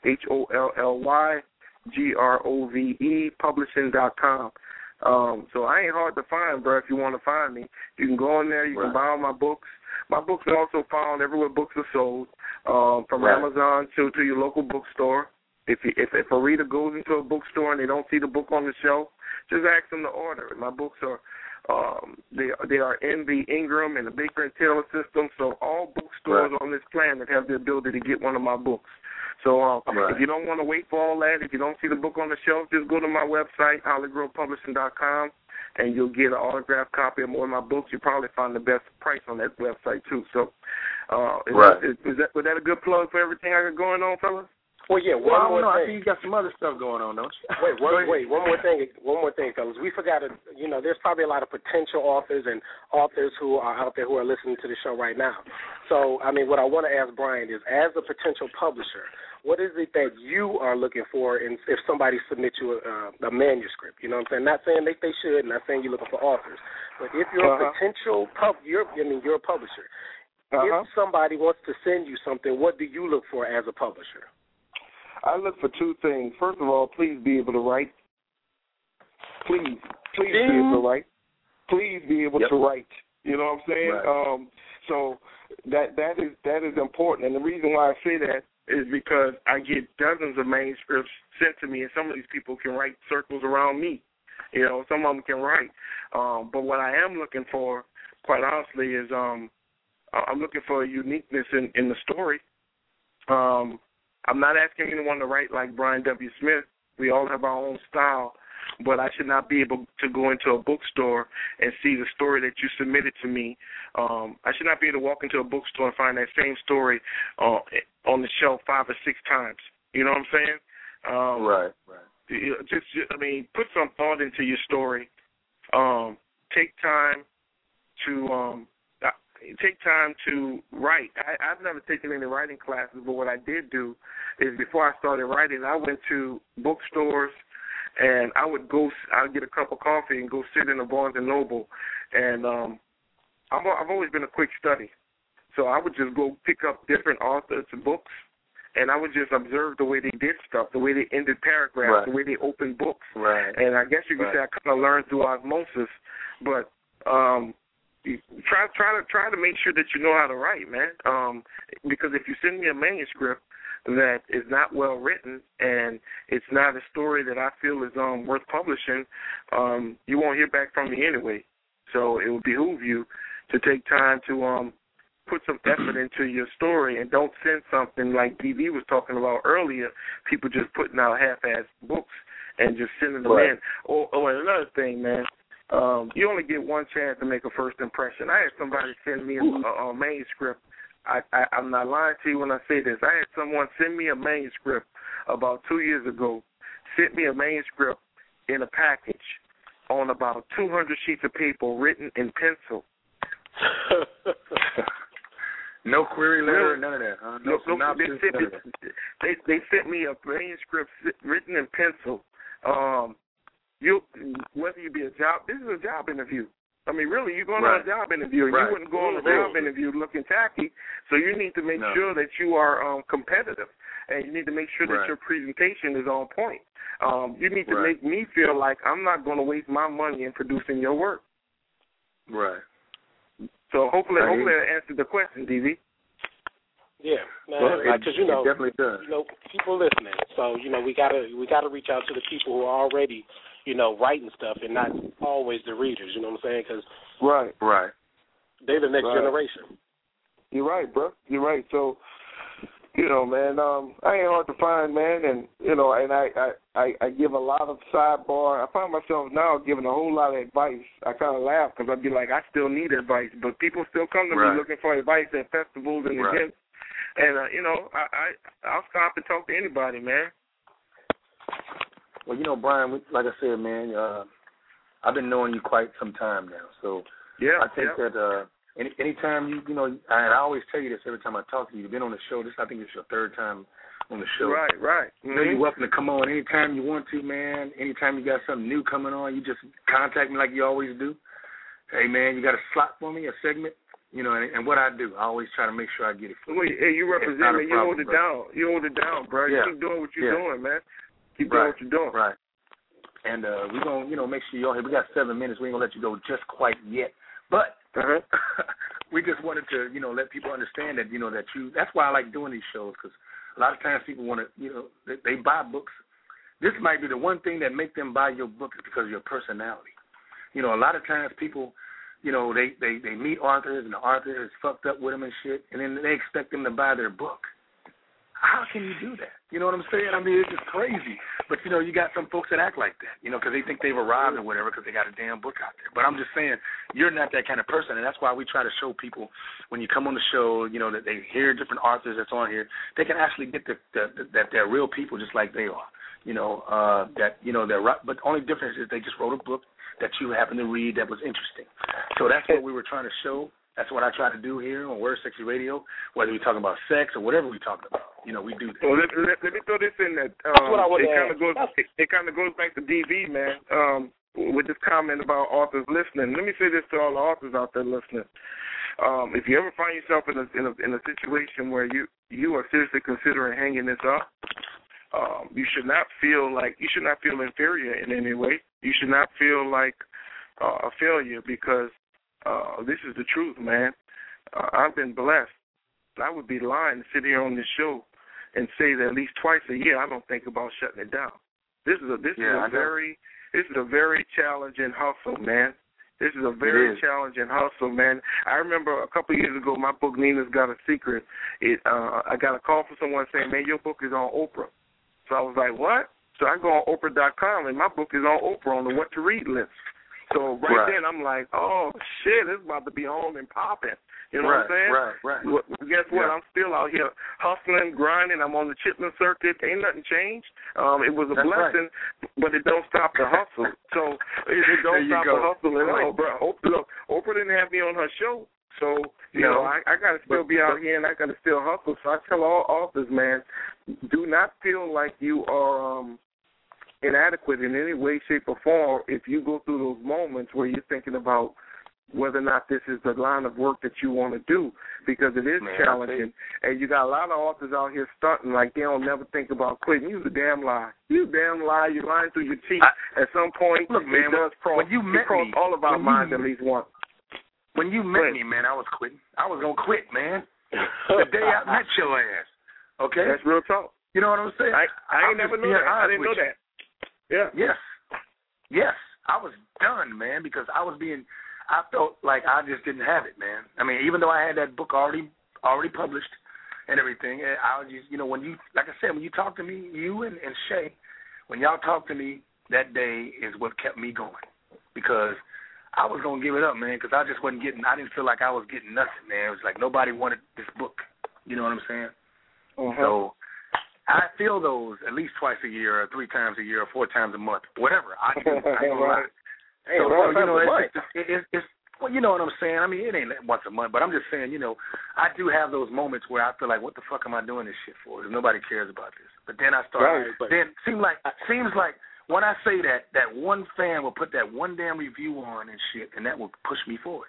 HOLLYGROVE publishing.com. So I ain't hard to find, bro. If you want to find me, you can go on there. You can buy all my books. My books are also found everywhere books are sold, from Amazon to your local bookstore. If a reader goes into a bookstore and they don't see the book on the shelf, just ask them to order it. My books are they are in the Ingram and the Baker and Taylor system, so all bookstores on this planet have the ability to get one of my books. So if you don't want to wait for all that, if you don't see the book on the shelf, just go to my website, hollygrovepublishing.com, and you'll get an autographed copy of one of my books. You'll probably find the best price on that website, too. So was that a good plug for everything I got going on, fellas? Well, yeah, one more thing. I think you got some other stuff going on, don't you? Wait, one more thing, fellas. We forgot to, there's probably a lot of potential authors and authors who are out there who are listening to the show right now. So, what I want to ask Brian is, as a potential publisher, what is it that you are looking for if somebody submits you a manuscript? You know what I'm saying? Not saying they should, not saying you're looking for authors, but if you're a potential you're a publisher. If somebody wants to send you something, what do you look for as a publisher? I look for 2 things. First of all, please be able to write. Please be able to write. Please be able to write. You know what I'm saying? Right. So that is important. And the reason why I say that is because I get dozens of manuscripts sent to me, and some of these people can write circles around me. Some of them can write. But what I am looking for, quite honestly, is I'm looking for a uniqueness in the story. I'm not asking anyone to write like Brian W. Smith. We all have our own style, but I should not be able to go into a bookstore and see the story that you submitted to me. I should not be able to walk into a bookstore and find that same story on the shelf 5 or 6 times. You know what I'm saying? Right. Just, I mean, put some thought into your story. Take time to write. I've never taken any writing classes, but what I did do is before I started writing, I went to bookstores and I'd get a cup of coffee and go sit in a Barnes & Noble. And I've always been a quick study. So I would just go pick up different authors' books, and I would just observe the way they did stuff, the way they ended paragraphs, the way they opened books. Right. And I guess you could say I kind of learned through osmosis. But try to make sure that you know how to write, man. Because if you send me a manuscript that is not well written and it's not a story that I feel is worth publishing, you won't hear back from me anyway. So it would behoove you to take time to put some effort into your story and don't send something like DV was talking about earlier, people just putting out half-assed books and just sending them in. Or another thing, man, you only get one chance to make a first impression. I had somebody send me a manuscript. I'm not lying to you when I say this. I had someone send me a manuscript about 2 years ago, sent me a manuscript in a package on about 200 sheets of paper written in pencil. No query letter, none of that. No synopsis, none of that. They sent me a manuscript written in pencil. Whether you be this is a job interview. I mean, really, you're going on a job interview. You wouldn't go on a job interview looking tacky. So you need to make sure that you are competitive, and you need to make sure that your presentation is on point. You need to make me feel like I'm not going to waste my money in producing your work. Right. So hopefully that answered the question, DV. Yeah, because it definitely does. People listening. So we gotta reach out to the people who are already writing stuff and not always the readers. You know what I'm saying? Because right, they're the next generation. You're right, bro. You're right. So man, I ain't hard to find, man, and and I give a lot of sidebar. I find myself now giving a whole lot of advice. I kind of laugh because I'd be like, I still need advice, but people still come to me looking for advice at festivals and events, and I'll stop and talk to anybody, man. Well, Brian, like I said, man, I've been knowing you quite some time now, so I think that. Anytime and I always tell you this every time I talk to you. You've been on the show. I think it's your 3rd time on the show. Right. Mm-hmm. You're welcome to come on anytime you want to, man. Anytime you got something new coming on, you just contact me like you always do. Hey, man, you got a slot for me, a segment? And what I do, I always try to make sure I get it for you. Hey, you represent me. You hold it down. You hold it down, bro. Yeah. Keep doing what you're doing, man. Keep doing what you're doing. Right. And we're going to, make sure you're here. We got 7 minutes. We ain't going to let you go just quite yet. But we just wanted to, let people understand that, that that's why I like doing these shows, because a lot of times people want to, they buy books. This might be the one thing that make them buy your book is because of your personality. A lot of times people, they meet authors and the author is fucked up with them and shit, and then they expect them to buy their book. How can you do that? You know what I'm saying? I mean, it's just crazy. But, you got some folks that act like that, because they think they've arrived or whatever because they got a damn book out there. But I'm just saying, you're not that kind of person, and that's why we try to show people when you come on the show, that they hear different authors that's on here, they can actually get that they're real people just like they are. They're right. But the only difference is they just wrote a book that you happen to read that was interesting. So that's what we were trying to show. That's what I try to do here on Word Sexy Radio, whether we're talking about sex or whatever we're talking about. We do that. Well, let me throw this in that. It kind of goes back to DV, man, with this comment about authors listening. Let me say this to all the authors out there listening. If you ever find yourself in a situation where you are seriously considering hanging this up, you should not feel inferior in any way. You should not feel like a failure, because this is the truth, man. I've been blessed. I would be lying to sit here on this show and say that at least twice a year I don't think about shutting it down. This is a very challenging hustle, man. This is a very challenging hustle, man. I remember a couple of years ago, my book, Nina's Got a Secret, I got a call from someone saying, man, your book is on Oprah. So I was like, what? So I go on Oprah.com, and my book is on Oprah on the What to Read list. So then I'm like, oh, shit, it's about to be on and popping. You know what I'm saying? Right. Well, guess what? I'm still out here hustling, grinding. I'm on the Chitlin circuit. Ain't nothing changed. It was a blessing, but it don't stop the hustle. So it don't stop the hustle at all, bro. Oprah didn't have me on her show. So, you know, I got to still be out here, and I got to still hustle. So I tell all authors, man, do not feel like you are inadequate in any way, shape, or form if you go through those moments where you're thinking about whether or not this is the line of work that you want to do, because it is challenging. And you got a lot of authors out here stunting like they don't never think about quitting. You're a damn lie. You're lying through your teeth. At some point, look, man, it does cross all of our minds at least once. When you met me, man, I was quitting. I was going to quit, man, the day I met your ass. Okay? That's real talk. You know what I'm saying? I ain't never knew that. I didn't know that. Yeah. Yes. I was done, man, because I felt like I just didn't have it, man. I mean, even though I had that book already published and everything, I was just, you know, when you, like I said, when you talk to me, you and Shay, when y'all talked to me that day is what kept me going, because I was going to give it up, man, because I just wasn't getting, I didn't feel like I was getting nothing, man. It was like nobody wanted this book. You know what I'm saying? So I feel those at least twice a year or 3 times a year or 4 times a month, whatever. I do. I ain't gonna lie. So, you know, it's well, you know what I'm saying? I mean, it ain't once a month, but I'm just saying, you know, I do have those moments where I feel like, what the fuck am I doing this shit for? Because nobody cares about this. But then I start, then seems like when I say that one fan will put that one damn review on and shit, and that will push me forward.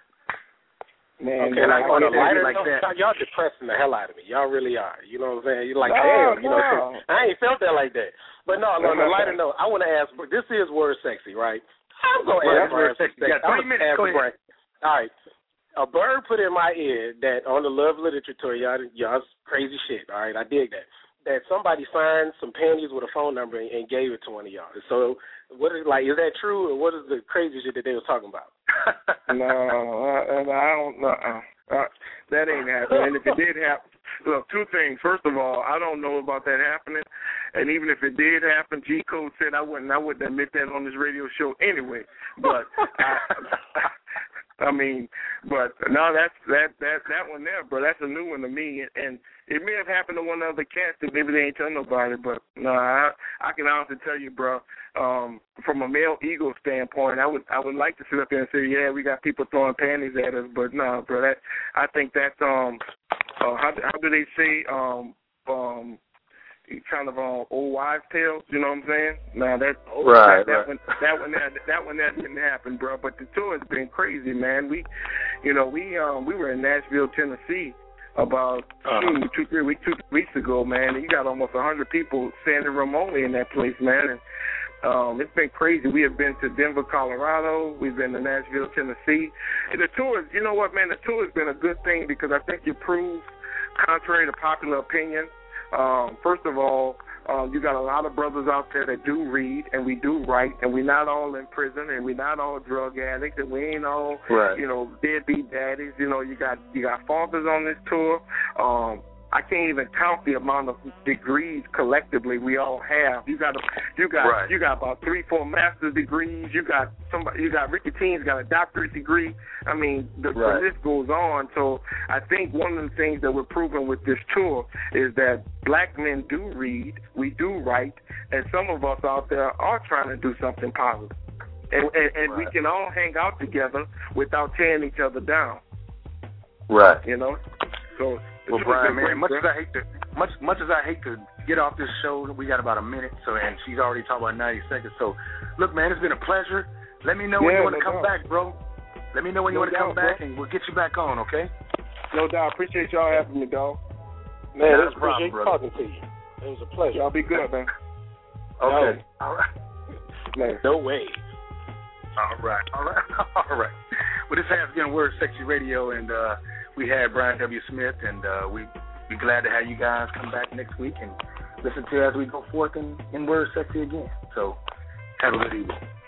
Man, okay, like on a lighter note, y'all depressing the hell out of me. Y'all really are. You know what I'm saying? You're like, damn, you know, I ain't felt that like that. But no, on a lighter note, I want to ask, this is Word Sexy, right? I'm going to ask Word Sexy. You got 3 minutes, go ahead. All right. A bird put in my ear that on the Love Literature Tour, y'all's crazy shit, all right? I dig that. That somebody signed some panties with a phone number and gave it to one of y'all. So, is that true, or what is the crazy shit that they was talking about? No, I don't know. That ain't happening. And if it did happen, look, 2 things. First of all, I don't know about that happening. And even if it did happen, G Code said I wouldn't admit that on this radio show anyway. But I mean, but no, that one there, bro. That's a new one to me, and it may have happened to one of the other cats that maybe they ain't telling nobody. But no, I can honestly tell you, bro. From a male ego standpoint, I would like to sit up there and say, yeah, we got people throwing panties at us, but no, bro. I think that's how do they say kind of old wives' tales, you know what I'm saying? Now that one didn't happen, bro. But the tour has been crazy, man. We were in Nashville, Tennessee about 2 weeks ago, man. And you got almost 100 people standing room only in that place, man. And it's been crazy. We have been to Denver, Colorado. We've been to Nashville, Tennessee. And the tour, you know what, man? The tour has been a good thing because I think it proves, contrary to popular opinion, first of all, you got a lot of brothers out there that do read and we do write, and we're not all in prison, and we're not all drug addicts, and we ain't all deadbeat daddies. You know, you got fathers on this tour. I can't even count the amount of degrees collectively we all have. You got about 3-4 master's degrees. You got Ricky Teen's got a doctorate degree. I mean, the list goes on. So I think one of the things that we're proving with this tour is that black men do read, we do write, and some of us out there are trying to do something positive. And we can all hang out together without tearing each other down. Right. You know? So. Well, Brian, man, much as I hate to get off this show, we got about a minute, and she's already talked about 90 seconds. So, look, man, it's been a pleasure. Let me know when you want to come back, bro. Let me know when you want to come back, and we'll get you back on, okay? No doubt. Appreciate y'all having me, dog. Man, it was a problem, talking to you. It was a pleasure. Y'all be good, man. Okay. No. All right. Man. No way. All right. Well, this has been Word Sexy Radio, and we had Brian W. Smith, and we'd be glad to have you guys come back next week and listen to as we go forth in Word Sexy again. So, have a good evening.